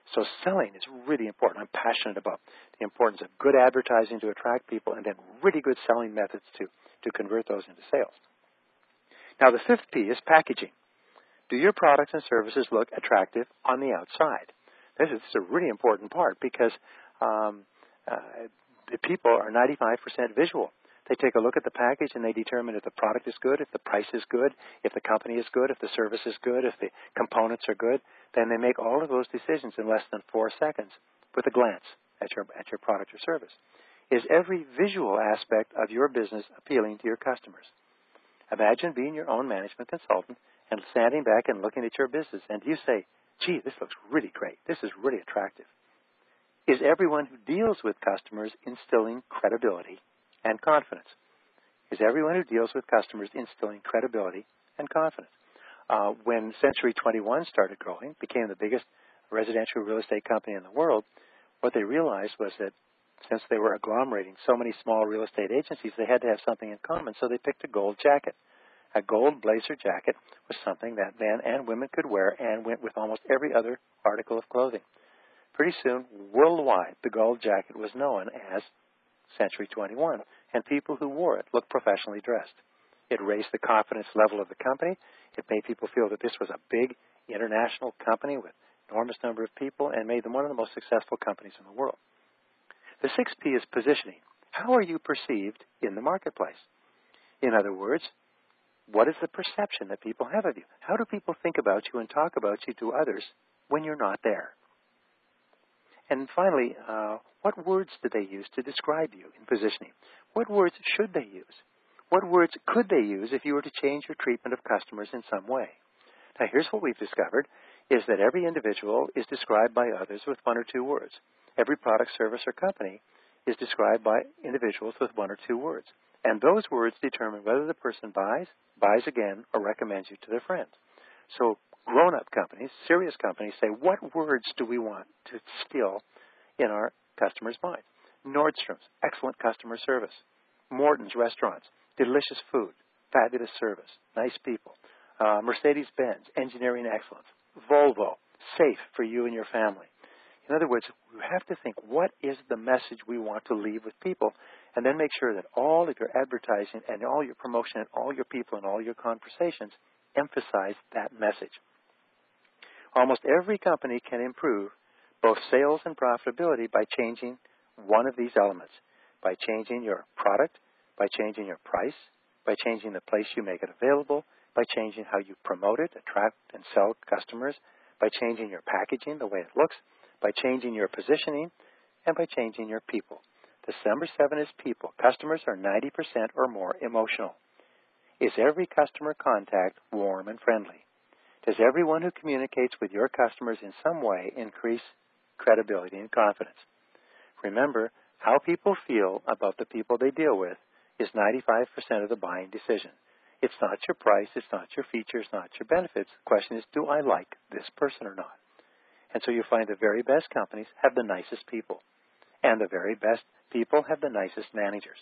So selling is really important. I'm passionate about the importance of good advertising to attract people and then really good selling methods to, to convert those into sales. Now, the fifth P is packaging. Do your products and services look attractive on the outside? This is a really important part because um, uh, the people are ninety-five percent visual. They take a look at the package and they determine if the product is good, if the price is good, if the company is good, if the service is good, if the components are good. Then they make all of those decisions in less than four seconds with a glance at your, at your product or service. Is every visual aspect of your business appealing to your customers? Imagine being your own management consultant and standing back and looking at your business, and you say, gee, this looks really great. This is really attractive. Is everyone who deals with customers instilling credibility and confidence? Is everyone who deals with customers instilling credibility and confidence? Uh, when Century twenty-one started growing, became the biggest residential real estate company in the world, what they realized was that since they were agglomerating so many small real estate agencies, they had to have something in common, so they picked a gold jacket. A gold blazer jacket was something that men and women could wear and went with almost every other article of clothing. Pretty soon, worldwide, the gold jacket was known as Century twenty-one, and people who wore it looked professionally dressed. It raised the confidence level of the company. It made people feel that this was a big international company with an enormous number of people and made them one of the most successful companies in the world. The sixth P is positioning. How are you perceived in the marketplace? In other words, what is the perception that people have of you? How do people think about you and talk about you to others when you're not there? And finally, uh, what words do they use to describe you in positioning? What words should they use? What words could they use if you were to change your treatment of customers in some way? Now, here's what we've discovered, is that every individual is described by others with one or two words. Every product, service, or company is described by individuals with one or two words. And those words determine whether the person buys, buys again, or recommends you to their friends. So grown-up companies, serious companies, say, what words do we want to instill in our customers' minds? Nordstrom's, excellent customer service. Morton's Restaurants, delicious food, fabulous service, nice people. Uh, Mercedes-Benz, engineering excellence. Volvo, safe for you and your family. In other words, we have to think, what is the message we want to leave with people, and then make sure that all of your advertising and all your promotion and all your people and all your conversations emphasize that message. Almost every company can improve both sales and profitability by changing one of these elements, by changing your product, by changing your price, by changing the place you make it available, by changing how you promote it, attract and sell customers, by changing your packaging, the way it looks, by changing your positioning, and by changing your people. The number seven is people. Customers are ninety percent or more emotional. Is every customer contact warm and friendly? Does everyone who communicates with your customers in some way increase credibility and confidence? Remember, how people feel about the people they deal with is ninety-five percent of the buying decision. It's not your price, it's not your features, not your benefits. The question is, do I like this person or not? And so you find the very best companies have the nicest people, and the very best people have the nicest managers.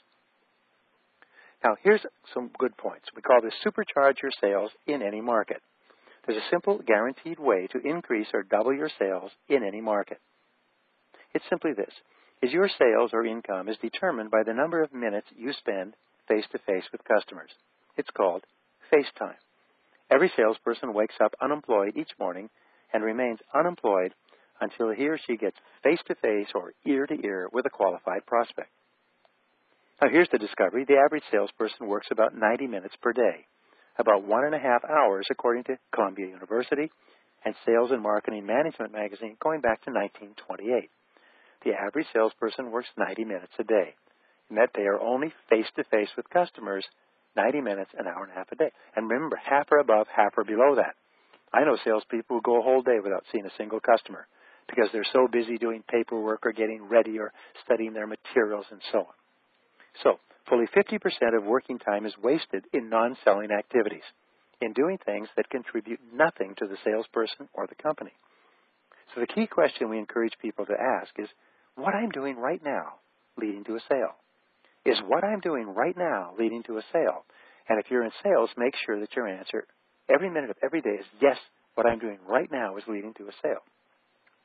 Now, here's some good points. We call this supercharge your sales in any market. There's a simple, guaranteed way to increase or double your sales in any market. It's simply this. Is your sales or income is determined by the number of minutes you spend face-to-face with customers. It's called face time. Every salesperson wakes up unemployed each morning and remains unemployed until he or she gets face-to-face or ear-to-ear with a qualified prospect. Now, here's the discovery. The average salesperson works about ninety minutes per day, about one and a half hours according to Columbia University and Sales and Marketing Management magazine going back to nineteen twenty-eight. The average salesperson works ninety minutes a day, and that they are only face-to-face with customers ninety minutes, an hour and a half a day. And remember, half are above, half are below that. I know salespeople who go a whole day without seeing a single customer because they're so busy doing paperwork or getting ready or studying their materials and so on. So, fully fifty percent of working time is wasted in non-selling activities, in doing things that contribute nothing to the salesperson or the company. So the key question we encourage people to ask is, what I'm doing right now leading to a sale? Is what I'm doing right now leading to a sale? And if you're in sales, make sure that your answer every minute of every day is, yes, what I'm doing right now is leading to a sale.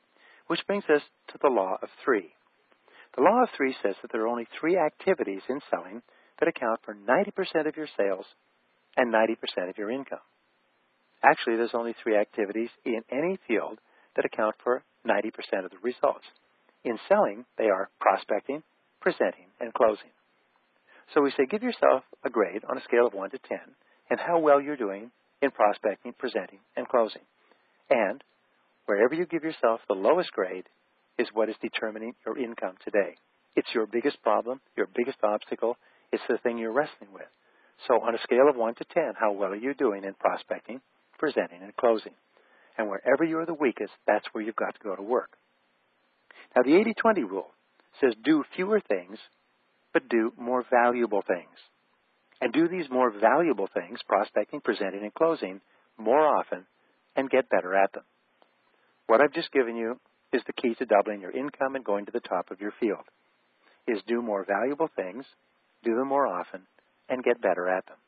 which brings us to the law of three. The law of three says that there are only three activities in selling that account for ninety percent of your sales and ninety percent of your income. Actually, there's only three activities in any field that account for ninety percent of the results. In selling, they are prospecting, presenting, and closing. So we say give yourself a grade on a scale of one to ten and how well you're doing in prospecting, presenting, and closing. And wherever you give yourself the lowest grade is what is determining your income today. It's your biggest problem, your biggest obstacle. It's the thing you're wrestling with. So on a scale of one to ten, how well are you doing in prospecting, presenting, and closing? And wherever you're the weakest, that's where you've got to go to work. Now, the eighty twenty rule says do fewer things, but do more valuable things. And do these more valuable things, prospecting, presenting, and closing, more often and get better at them. What I've just given you is the key to doubling your income and going to the top of your field, is do more valuable things, do them more often, and get better at them.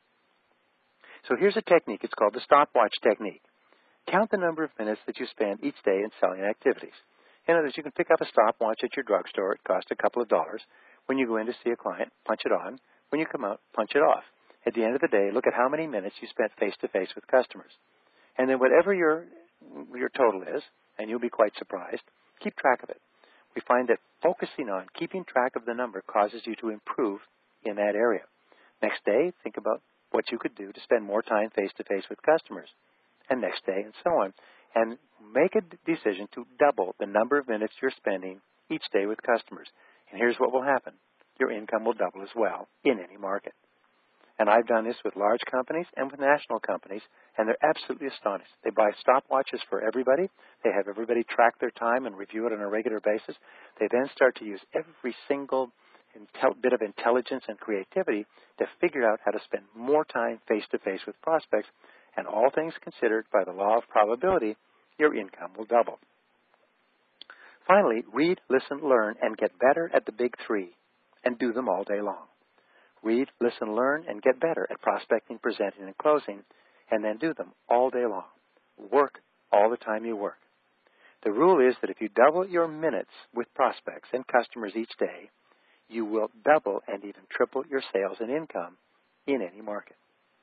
So here's a technique. It's called the stopwatch technique. Count the number of minutes that you spend each day in selling activities. In other words, you can pick up a stopwatch at your drugstore. It costs a couple of dollars. When you go in to see a client, punch it on. When you come out, punch it off. At the end of the day, look at how many minutes you spent face-to-face with customers. And then whatever your, your total is, and you'll be quite surprised, keep track of it. We find that focusing on keeping track of the number causes you to improve in that area. Next day, think about what you could do to spend more time face-to-face with customers. And next day, and so on. And make a decision to double the number of minutes you're spending each day with customers. And here's what will happen. Your income will double as well in any market. And I've done this with large companies and with national companies, and they're absolutely astonished. They buy stopwatches for everybody. They have everybody track their time and review it on a regular basis. They then start to use every single intel- bit of intelligence and creativity to figure out how to spend more time face-to-face with prospects. And all things considered by the law of probability, your income will double. Finally, read, listen, learn, and get better at the big three, and do them all day long. Read, listen, learn, and get better at prospecting, presenting, and closing, and then do them all day long. Work all the time you work. The rule is that if you double your minutes with prospects and customers each day, you will double and even triple your sales and income in any market.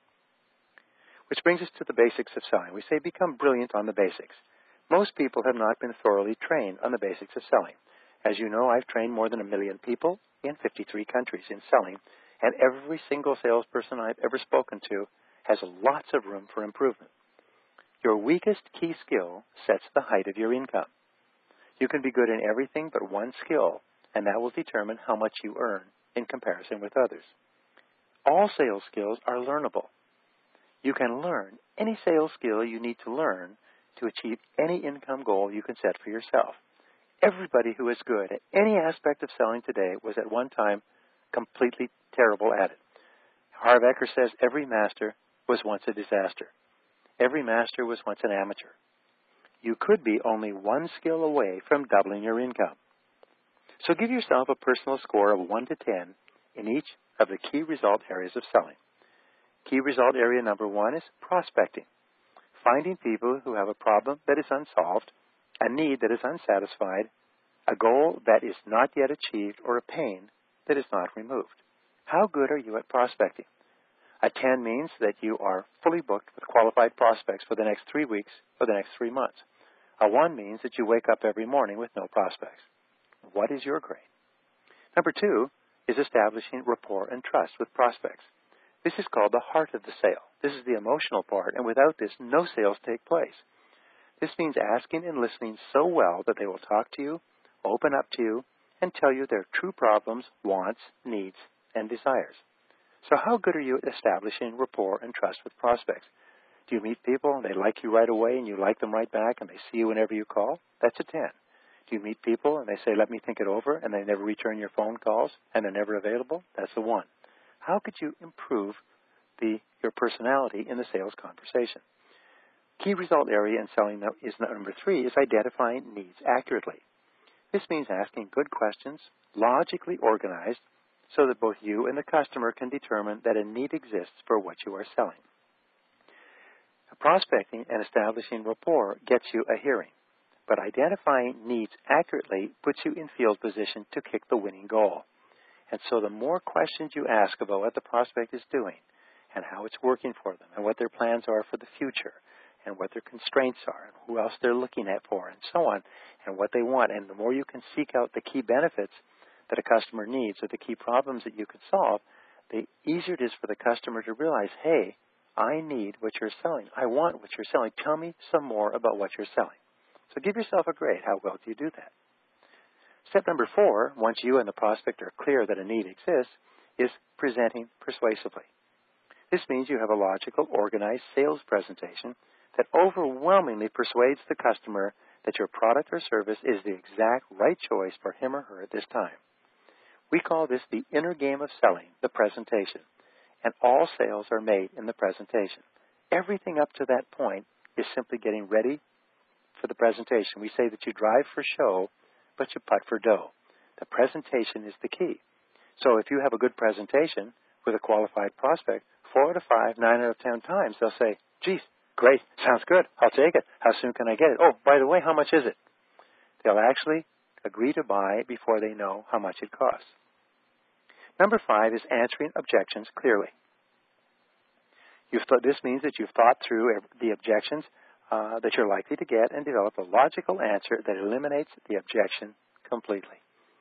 Which brings us to the basics of selling. We say become brilliant on the basics. Most people have not been thoroughly trained on the basics of selling. As you know, I've trained more than a million people in fifty-three countries in selling, and every single salesperson I've ever spoken to has lots of room for improvement. Your weakest key skill sets the height of your income. You can be good in everything but one skill, and that will determine how much you earn in comparison with others. All sales skills are learnable. You can learn any sales skill you need to learn to achieve any income goal you can set for yourself. Everybody who is good at any aspect of selling today was at one time completely terrible at it. Harv Eker says every master was once a disaster. Every master was once an amateur. You could be only one skill away from doubling your income. So give yourself a personal score of one to ten in each of the key result areas of selling. Key result area number one is prospecting. Finding people who have a problem that is unsolved, a need that is unsatisfied, a goal that is not yet achieved, or a pain that is not removed. How good are you at prospecting? A ten means that you are fully booked with qualified prospects for the next three weeks or the next three months. A one means that you wake up every morning with no prospects. What is your grade? Number two is establishing rapport and trust with prospects. This is called the heart of the sale. This is the emotional part, and without this, no sales take place. This means asking and listening so well that they will talk to you, open up to you, and tell you their true problems, wants, needs, and desires. So how good are you at establishing rapport and trust with prospects? Do you meet people and they like you right away and you like them right back and they see you whenever you call? That's a ten. Do you meet people and they say, let me think it over, and they never return your phone calls and they're never available? That's a one. How could you improve the, your personality in the sales conversation? Key result area in selling is number three is identifying needs accurately. This means asking good questions, logically organized, so that both you and the customer can determine that a need exists for what you are selling. Prospecting and establishing rapport gets you a hearing. but identifying needs accurately puts you in field position to kick the winning goal. And so the more questions you ask about what the prospect is doing and how it's working for them and what their plans are for the future and what their constraints are and who else they're looking at for and so on and what they want, and the more you can seek out the key benefits that a customer needs or the key problems that you could solve, the easier it is for the customer to realize, hey, I need what you're selling. I want what you're selling. Tell me some more about what you're selling. So give yourself a grade. How well do you do that? Step number four, once you and the prospect are clear that a need exists, is presenting persuasively. This means you have a logical, organized sales presentation that overwhelmingly persuades the customer that your product or service is the exact right choice for him or her at this time. We call this the inner game of selling, the presentation, and all sales are made in the presentation. Everything up to that point is simply getting ready for the presentation. We say that you drive for show, but you putt for dough. The presentation is the key. So if you have a good presentation with a qualified prospect, four out of five, nine out of ten times, they'll say, geez, great, sounds good, I'll take it. How soon can I get it? Oh, by the way, how much is it? They'll actually agree to buy before they know how much it costs. Number five is answering objections clearly. You've thought, this means that you've thought through the objections uh, that you're likely to get and develop a logical answer that eliminates the objection completely.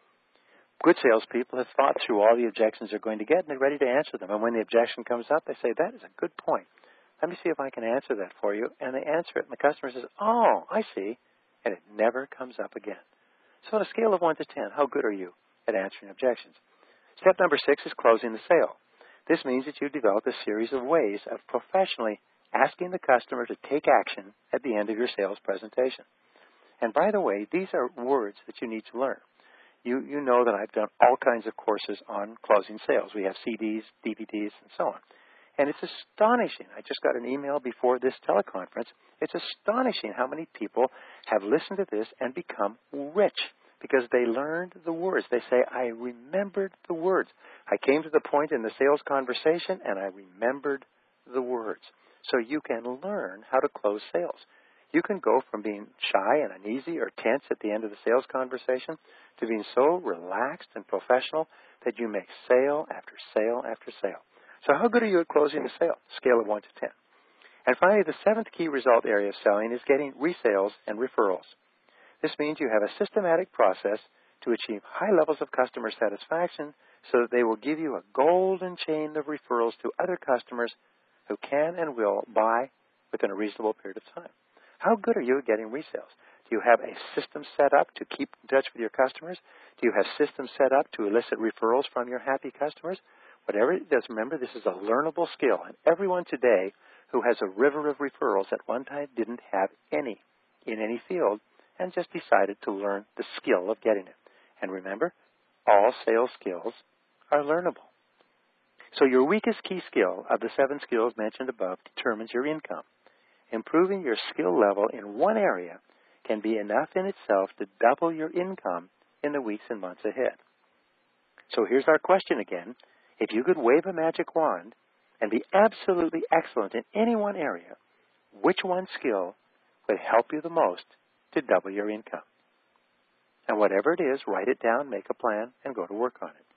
Good salespeople have thought through all the objections they're going to get and they're ready to answer them. And when the objection comes up, they say, that is a good point. Let me see if I can answer that for you. And they answer it, and the customer says, oh, I see. And it never comes up again. So on a scale of one to ten, how good are you at answering objections? Step number six is closing the sale. This means that you develop a series of ways of professionally asking the customer to take action at the end of your sales presentation. And by the way, these are words that you need to learn. You, you know that I've done all kinds of courses on closing sales. We have C Ds, D V Ds, and so on. And it's astonishing. I just got an email before this teleconference. It's astonishing how many people have listened to this and become rich because they learned the words. They say, I remembered the words. I came to the point in the sales conversation and I remembered the words. So you can learn how to close sales. You can go from being shy and uneasy or tense at the end of the sales conversation to being so relaxed and professional that you make sale after sale after sale. So how good are you at closing the sale? Scale of one to ten. And finally, the seventh key result area of selling is getting resales and referrals. This means you have a systematic process to achieve high levels of customer satisfaction so that they will give you a golden chain of referrals to other customers who can and will buy within a reasonable period of time. How good are you at getting resales? Do you have a system set up to keep in touch with your customers? Do you have systems set up to elicit referrals from your happy customers? Whatever it is, remember, this is a learnable skill. And everyone today who has a river of referrals at one time didn't have any in any field and just decided to learn the skill of getting it. And remember, all sales skills are learnable. So your weakest key skill of the seven skills mentioned above determines your income. Improving your skill level in one area can be enough in itself to double your income in the weeks and months ahead. So here's our question again. If you could wave a magic wand and be absolutely excellent in any one area, which one skill would help you the most to double your income? And whatever it is, write it down, make a plan, and go to work on it.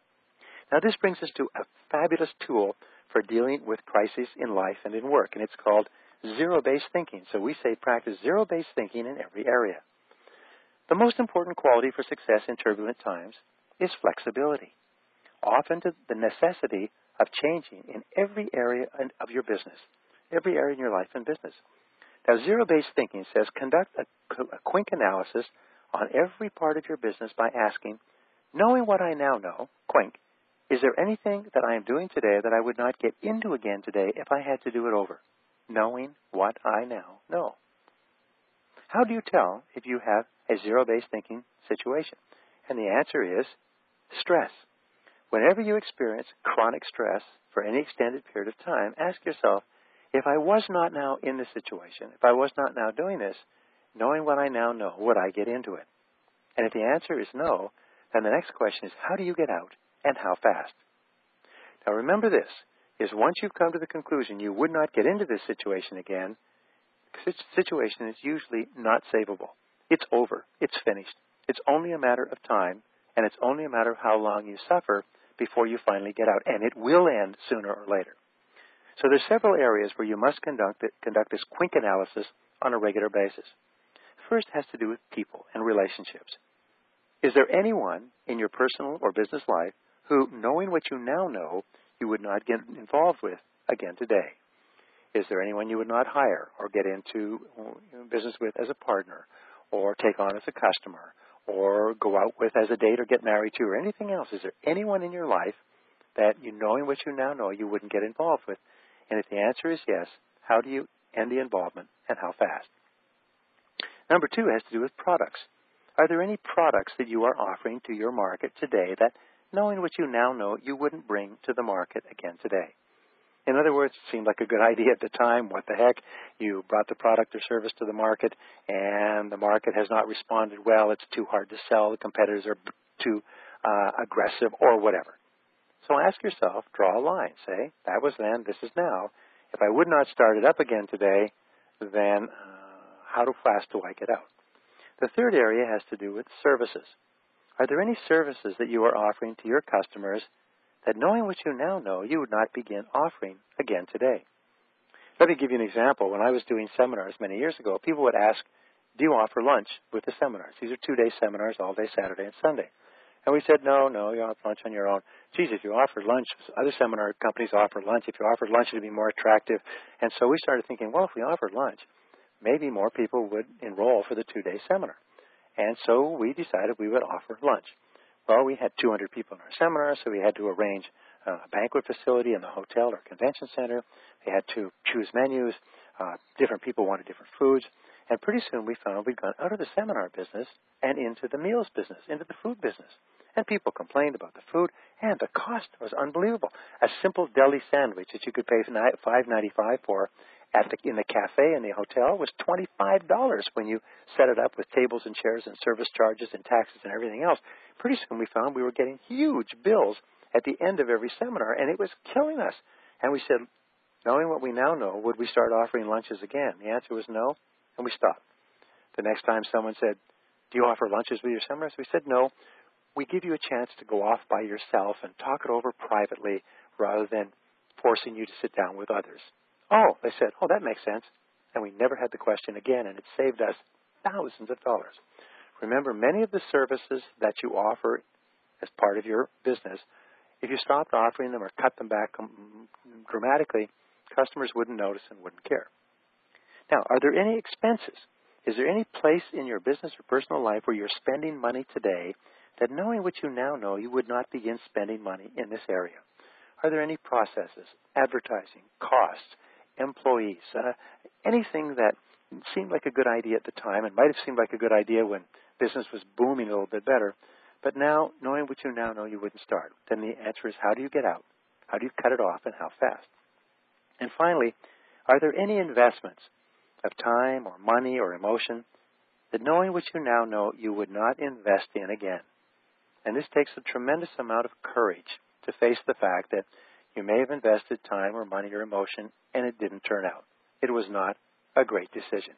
Now this brings us to a fabulous tool for dealing with crises in life and in work, and it's called zero-based thinking. So we say practice zero-based thinking in every area. The most important quality for success in turbulent times is flexibility, often to the necessity of changing in every area of your business, every area in your life and business. Now, zero-based thinking says conduct a, a quick analysis on every part of your business by asking, knowing what I now know, quink, is there anything that I am doing today that I would not get into again today if I had to do it over? Knowing what I now know. How do you tell if you have a zero-based thinking situation? And the answer is stress. Whenever you experience chronic stress for any extended period of time, ask yourself, if I was not now in this situation, if I was not now doing this, knowing what I now know, would I get into it? And if the answer is no, then the next question is, how do you get out and how fast? Now remember this, is once you've come to the conclusion you would not get into this situation again, the situation is usually not savable. it's over. It's finished. It's only a matter of time, and it's only a matter of how long you suffer before you finally get out, and it will end sooner or later. So there's several areas where you must conduct, it, conduct this Quink analysis on a regular basis. First has to do with people and relationships. Is there anyone in your personal or business life who, knowing what you now know, you would not get involved with again today? Is there anyone you would not hire or get into business with as a partner or take on as a customer or go out with as a date or get married to or anything else? Is there anyone in your life that, you knowing what you now know, you wouldn't get involved with? And if the answer is yes, how do you end the involvement and how fast? Number two has to do with products. Are there any products that you are offering to your market today that, knowing what you now know, you wouldn't bring to the market again today? In other words, it seemed like a good idea at the time. What the heck? You brought the product or service to the market, and the market has not responded well. It's too hard to sell. The competitors are too uh, aggressive or whatever. So ask yourself, draw a line. Say, that was then, this is now. If I would not start it up again today, then uh, how fast do I get out? The third area has to do with services. Are there any services that you are offering to your customers that, knowing what you now know, you would not begin offering again today? Let me give you an example. When I was doing seminars many years ago, people would ask, do you offer lunch with the seminars? These are two-day seminars, all day Saturday and Sunday. And we said, no, no, you offer lunch on your own. Geez, if you offered lunch, other seminar companies offer lunch. If you offered lunch, it would be more attractive. And so we started thinking, well, if we offered lunch, maybe more people would enroll for the two-day seminar. And so we decided we would offer lunch. Well, we had two hundred people in our seminar, so we had to arrange a banquet facility in the hotel or convention center. We had to choose menus. Uh, different people wanted different foods. And pretty soon we found we'd gone out of the seminar business and into the meals business, into the food business. And people complained about the food, and the cost was unbelievable. A simple deli sandwich that you could pay five dollars and ninety-five cents for at the, in the cafe in the hotel was twenty-five dollars when you set it up with tables and chairs and service charges and taxes and everything else. Pretty soon we found we were getting huge bills at the end of every seminar, and it was killing us. And we said, knowing what we now know, would we start offering lunches again? The answer was no, and we stopped. The next time someone said, do you offer lunches with your seminars? We said, no. We give you a chance to go off by yourself and talk it over privately rather than forcing you to sit down with others. Oh, they said, oh, that makes sense. And we never had the question again, and it saved us thousands of dollars. Remember, many of the services that you offer as part of your business, if you stopped offering them or cut them back dramatically, customers wouldn't notice and wouldn't care. Now, are there any expenses? Is there any place in your business or personal life where you're spending money today that, knowing what you now know, you would not begin spending money in this area? Are there any processes, advertising, costs, employees, uh, anything that seemed like a good idea at the time and might have seemed like a good idea when business was booming a little bit better, but now, knowing what you now know, you wouldn't start? Then the answer is, how do you get out? How do you cut it off, and how fast? And finally, are there any investments of time or money or emotion that, knowing what you now know, you would not invest in again? And this takes a tremendous amount of courage to face the fact that you may have invested time or money or emotion and it didn't turn out. It was not a great decision.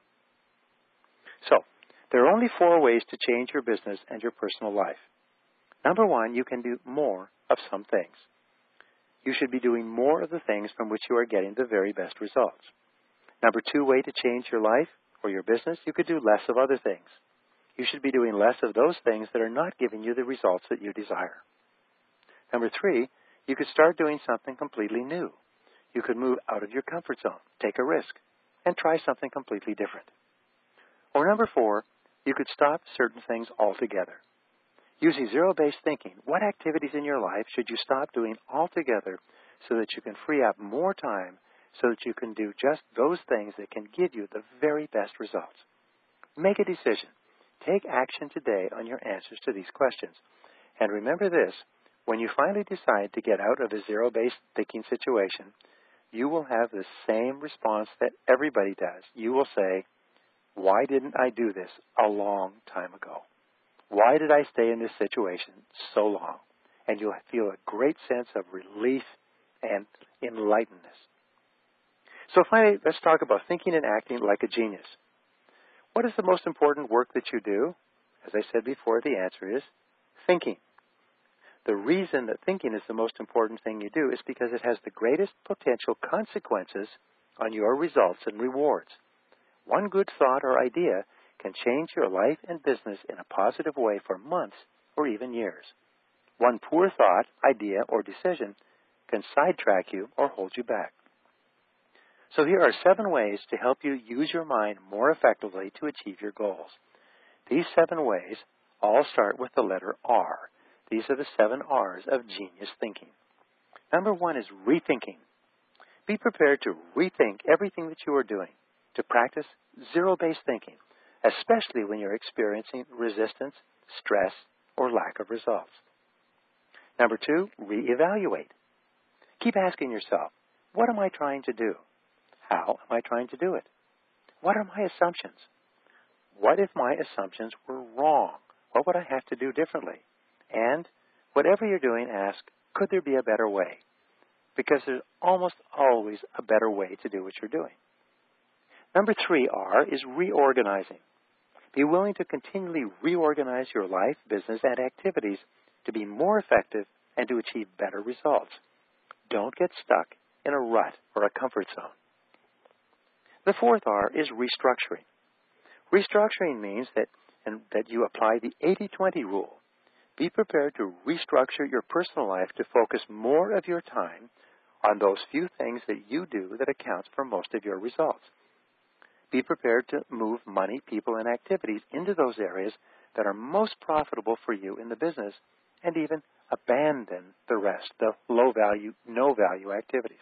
So, there are only four ways to change your business and your personal life. Number one, you can do more of some things. You should be doing more of the things from which you are getting the very best results. Number two way to change your life or your business, you could do less of other things. You should be doing less of those things that are not giving you the results that you desire. Number three, you could start doing something completely new. You could move out of your comfort zone, take a risk, and try something completely different. Or number four, you could stop certain things altogether. Using zero-based thinking, what activities in your life should you stop doing altogether so that you can free up more time so that you can do just those things that can give you the very best results? Make a decision. Take action today on your answers to these questions. And remember this, when you finally decide to get out of a zero-based thinking situation, you will have the same response that everybody does. You will say, why didn't I do this a long time ago? Why did I stay in this situation so long? And you'll feel a great sense of relief and enlightenedness. So finally, let's talk about thinking and acting like a genius. What is the most important work that you do? As I said before, the answer is thinking. The reason that thinking is the most important thing you do is because it has the greatest potential consequences on your results and rewards. One good thought or idea can change your life and business in a positive way for months or even years. One poor thought, idea, or decision can sidetrack you or hold you back. So here are seven ways to help you use your mind more effectively to achieve your goals. These seven ways all start with the letter R. These are the seven R's of genius thinking. Number one is rethinking. Be prepared to rethink everything that you are doing, to practice zero-based thinking, especially when you're experiencing resistance, stress, or lack of results. Number two, reevaluate. Keep asking yourself, what am I trying to do? How am I trying to do it? What are my assumptions? What if my assumptions were wrong? What would I have to do differently? And whatever you're doing, ask, could there be a better way? Because there's almost always a better way to do what you're doing. Number three, R, is reorganizing. Be willing to continually reorganize your life, business, and activities to be more effective and to achieve better results. Don't get stuck in a rut or a comfort zone. The fourth R is restructuring. Restructuring means that, and that you apply the eighty twenty rule. Be prepared to restructure your personal life to focus more of your time on those few things that you do that accounts for most of your results. Be prepared to move money, people, and activities into those areas that are most profitable for you in the business, and even abandon the rest, the low-value, no-value activities.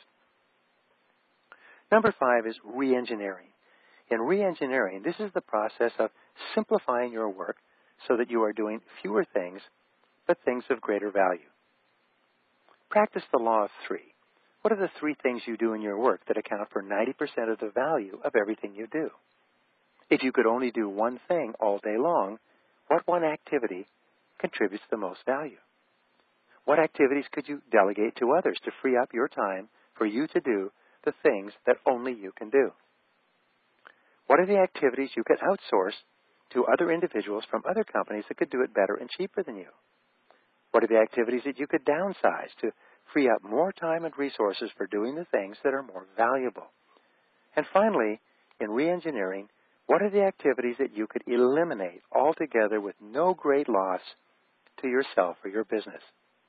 Number five is re-engineering. In re-engineering, this is the process of simplifying your work so that you are doing fewer things, but things of greater value. Practice the law of three. What are the three things you do in your work that account for ninety percent of the value of everything you do? If you could only do one thing all day long, what one activity contributes the most value? What activities could you delegate to others to free up your time for you to do the things that only you can do? What are the activities you could outsource to other individuals from other companies that could do it better and cheaper than you? What are the activities that you could downsize to free up more time and resources for doing the things that are more valuable? And finally, in re-engineering, what are the activities that you could eliminate altogether with no great loss to yourself or your business?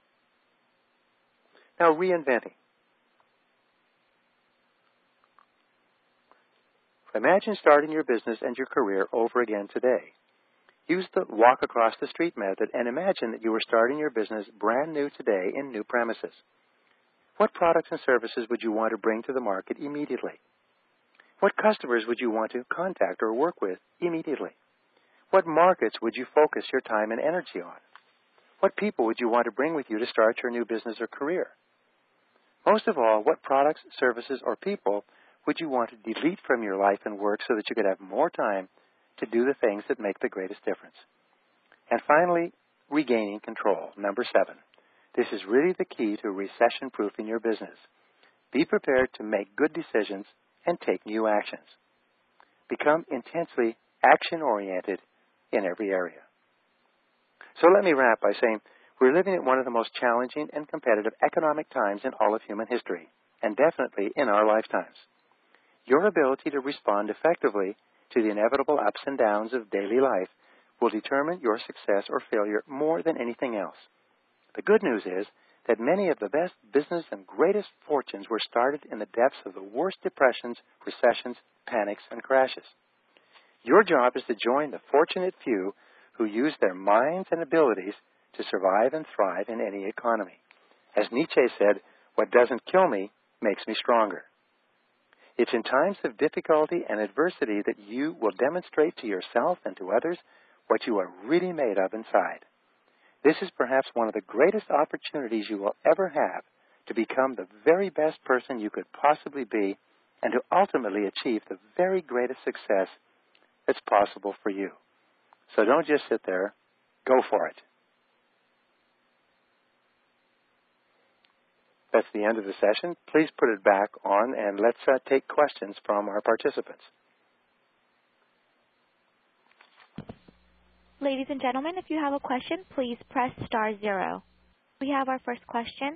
Now, reinventing. Imagine starting your business and your career over again today. Use the walk across the street method and imagine that you were starting your business brand new today in new premises. What products and services would you want to bring to the market immediately? What customers would you want to contact or work with immediately? What markets would you focus your time and energy on? What people would you want to bring with you to start your new business or career? Most of all, what products, services, or people would you want to delete from your life and work so that you could have more time to do the things that make the greatest difference? And finally, regaining control. Number seven. This is really the key to recession-proofing your business. Be prepared to make good decisions and take new actions. Become intensely action-oriented in every area. So let me wrap by saying we're living in one of the most challenging and competitive economic times in all of human history, and definitely in our lifetimes. Your ability to respond effectively to the inevitable ups and downs of daily life will determine your success or failure more than anything else. The good news is that many of the best business and greatest fortunes were started in the depths of the worst depressions, recessions, panics, and crashes. Your job is to join the fortunate few who use their minds and abilities to survive and thrive in any economy. As Nietzsche said, what doesn't kill me makes me stronger. It's in times of difficulty and adversity that you will demonstrate to yourself and to others what you are really made of inside. This is perhaps one of the greatest opportunities you will ever have to become the very best person you could possibly be and to ultimately achieve the very greatest success that's possible for you. So don't just sit there. Go for it. That's the end of the session. Please put it back on and let's uh, take questions from our participants. Ladies and gentlemen, if you have a question, please press star zero. We have our first question.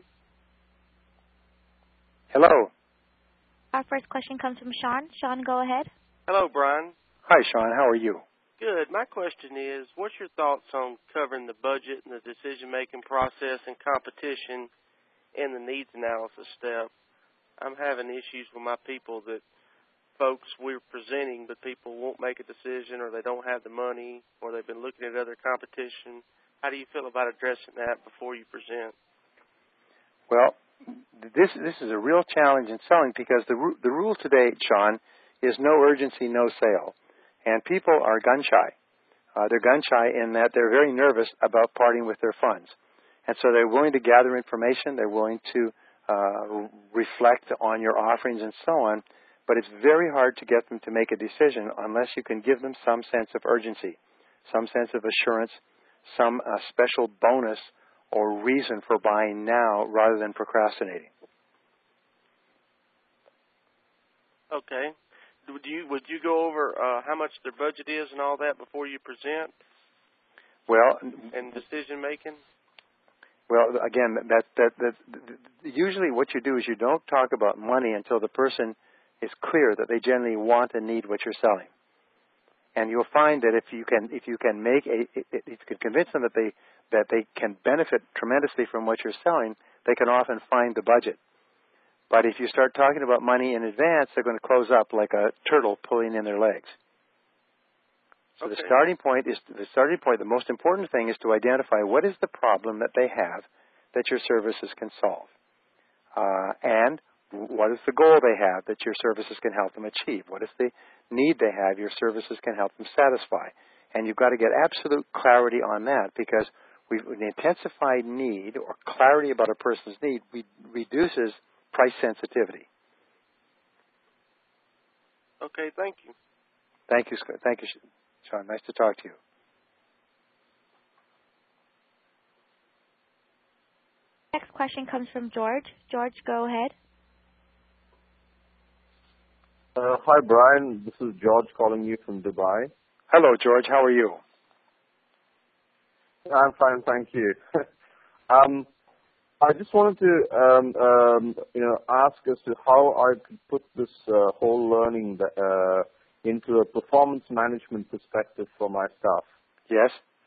Hello. Our first question comes from Sean. Sean, go ahead. Hello, Brian. Hi, Sean. How are you? Good. My question is, what's your thoughts on covering the budget and the decision-making process and competition in the needs analysis step? I'm having issues with my people that folks we're presenting, but people won't make a decision, or they don't have the money, or they've been looking at other competition. How do you feel about addressing that before you present? Well, this this is a real challenge in selling because the the rule today, Sean, is no urgency, no sale, and people are gun shy. Uh, they're gun shy in that they're very nervous about parting with their funds, and so they're willing to gather information. They're willing to uh, reflect on your offerings and so on. But it's very hard to get them to make a decision unless you can give them some sense of urgency, some sense of assurance, some uh, special bonus or reason for buying now rather than procrastinating. Okay. Would you would you go over uh, how much their budget is and all that before you present? Well, and decision making. Well, again, that, that that that usually what you do is you don't talk about money until the person is clear that they generally want and need what you're selling. And you'll find that if you can if you can make a if you can convince them that they that they can benefit tremendously from what you're selling, they can often find the budget. But if you start talking about money in advance, they're going to close up like a turtle pulling in their legs. So okay. the starting point is the starting point. The most important thing is to identify what is the problem that they have that your services can solve, uh, and what is the goal they have that your services can help them achieve. What is the need they have your services can help them satisfy. And you've got to get absolute clarity on that, because we've, an intensified need or clarity about a person's need re- reduces price sensitivity. Okay, thank you. Thank you, thank you, Sean. Nice to talk to you. Next question comes from George. George, go ahead. Uh, hi, Brian. This is George calling you from Dubai. Hello, George. How are you? I'm fine, thank you. um, I just wanted to, um, um, you know, ask as to how I could put this uh, whole learning uh, into a performance management perspective for my staff. Yes.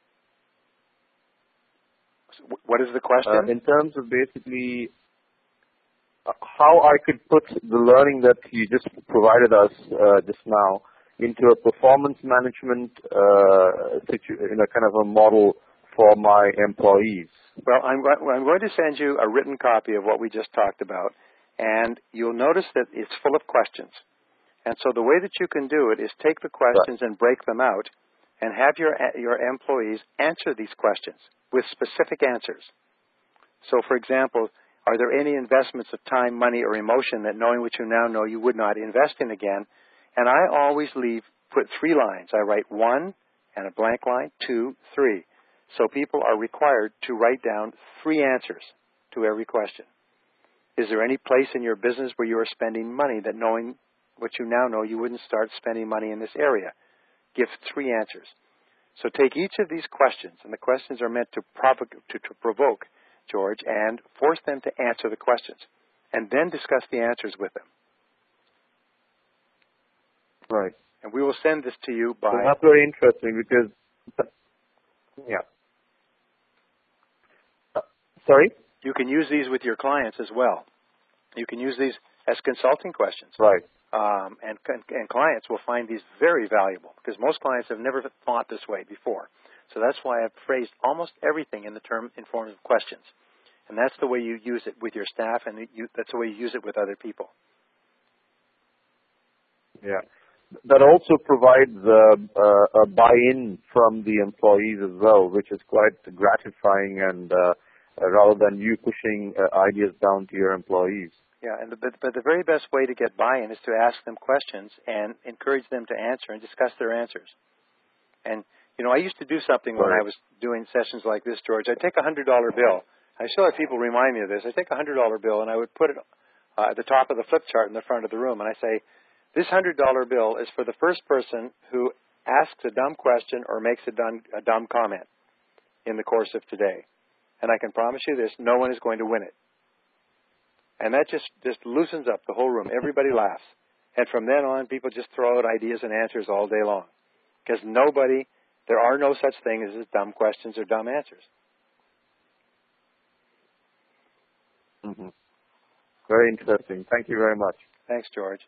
What is the question? Uh, in terms of basically how I could put the learning that you just provided us uh, just now into a performance management uh, situ- you know, kind of a model for my employees. Well, I'm, I'm going to send you a written copy of what we just talked about, and you'll notice that it's full of questions. And so the way that you can do it is take the questions right. and break them out and have your, your employees answer these questions with specific answers. So, for example, are there any investments of time, money, or emotion that, knowing what you now know, you would not invest in again? And I always leave, put three lines. I write one and a blank line, two, three. So people are required to write down three answers to every question. Is there any place in your business where you are spending money that, knowing what you now know, you wouldn't start spending money in this area? Give three answers. So take each of these questions, and the questions are meant to, provoke, to, to provoke George, and force them to answer the questions, and then discuss the answers with them. Right. And we will send this to you by... So that's very interesting because... Yeah. Uh, sorry? You can use these with your clients as well. You can use these as consulting questions. Right. Um, and, and clients will find these very valuable, because most clients have never thought this way before. So that's why I've phrased almost everything in the term in forms of questions. And that's the way you use it with your staff, and you, that's the way you use it with other people. Yeah. That also provides uh, uh, a buy-in from the employees as well, which is quite gratifying, and uh, uh, rather than you pushing uh, ideas down to your employees. Yeah, and the, but, but the very best way to get buy-in is to ask them questions and encourage them to answer and discuss their answers. And you know, I used to do something when right. I was doing sessions like this, George. I'd take a one hundred dollar bill. I still have people remind me of this. I'd take a one hundred dollar bill, and I would put it uh, at the top of the flip chart in the front of the room, and I say, this one hundred dollar bill is for the first person who asks a dumb question or makes a dumb, a dumb comment in the course of today. And I can promise you this, no one is going to win it. And that just, just loosens up the whole room. Everybody laughs. And from then on, people just throw out ideas and answers all day long. Because nobody, there are no such things as dumb questions or dumb answers. Mm-hmm. Very interesting. Thank you very much. Thanks, George.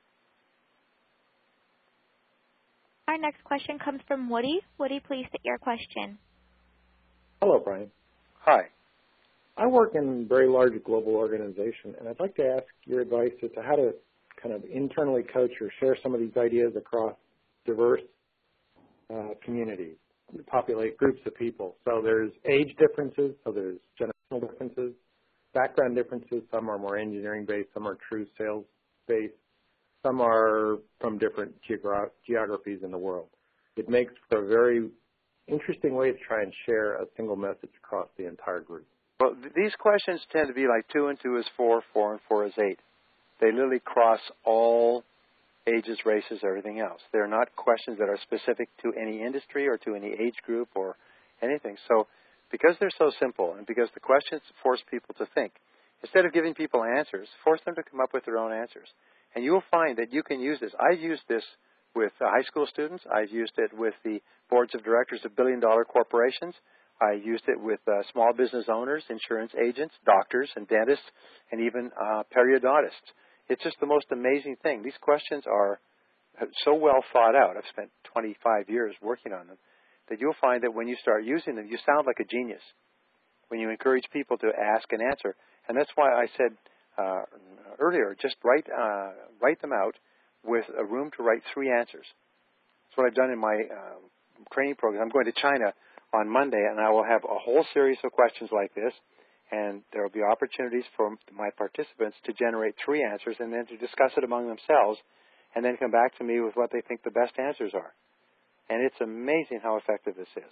Our next question comes from Woody. Woody, please state your question. Hello, Brian. Hi. I work in a very large global organization, and I'd like to ask your advice as to how to kind of internally coach or share some of these ideas across diverse uh, communities, populate groups of people. So there's age differences, so there's generational differences, background differences. Some are more engineering-based, some are true sales-based, some are from different geogra- geographies in the world. It makes for a very interesting way to try and share a single message across the entire group. Well, th- these questions tend to be like two and two is four, four and four is eight. They literally cross all ages, races, everything else. They're not questions that are specific to any industry or to any age group or anything. So because they're so simple and because the questions force people to think, instead of giving people answers, force them to come up with their own answers. And you will find that you can use this. I've used this with uh, high school students. I've used it with the boards of directors of billion-dollar corporations. I used it with uh, small business owners, insurance agents, doctors and dentists, and even uh, periodontists. It's just the most amazing thing. These questions are so well thought out. I've spent twenty-five years working on them, that you'll find that when you start using them, you sound like a genius when you encourage people to ask and answer. And that's why I said uh, earlier, just write, uh, write them out with a room to write three answers. That's what I've done in my uh, training program. I'm going to China on Monday, and I will have a whole series of questions like this, and there will be opportunities for my participants to generate three answers and then to discuss it among themselves and then come back to me with what they think the best answers are. And it's amazing how effective this is.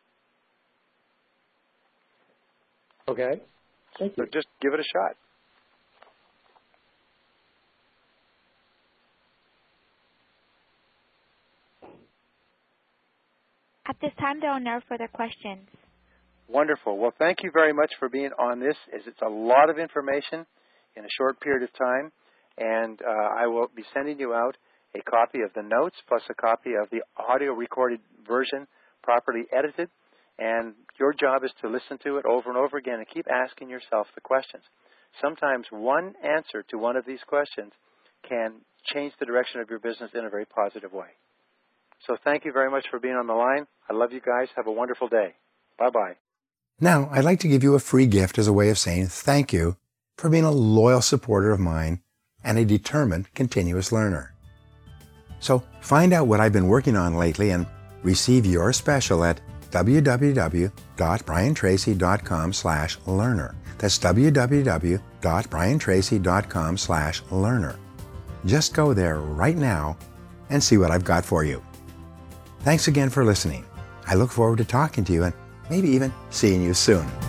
Okay. Thank you. So just give it a shot. At this time, there are no further questions. Wonderful. Well, thank you very much for being on this. It's a lot of information in a short period of time, and uh, I will be sending you out a copy of the notes plus a copy of the audio recorded version properly edited, and your job is to listen to it over and over again and keep asking yourself the questions. Sometimes one answer to one of these questions can change the direction of your business in a very positive way. So thank you very much for being on the line. I love you guys. Have a wonderful day. Bye-bye. Now, I'd like to give you a free gift as a way of saying thank you for being a loyal supporter of mine and a determined continuous learner. So find out what I've been working on lately and receive your special at w w w dot brian tracy dot com slash learner. That's w w w dot brian tracy dot com slash learner. Just go there right now and see what I've got for you. Thanks again for listening. I look forward to talking to you and maybe even seeing you soon.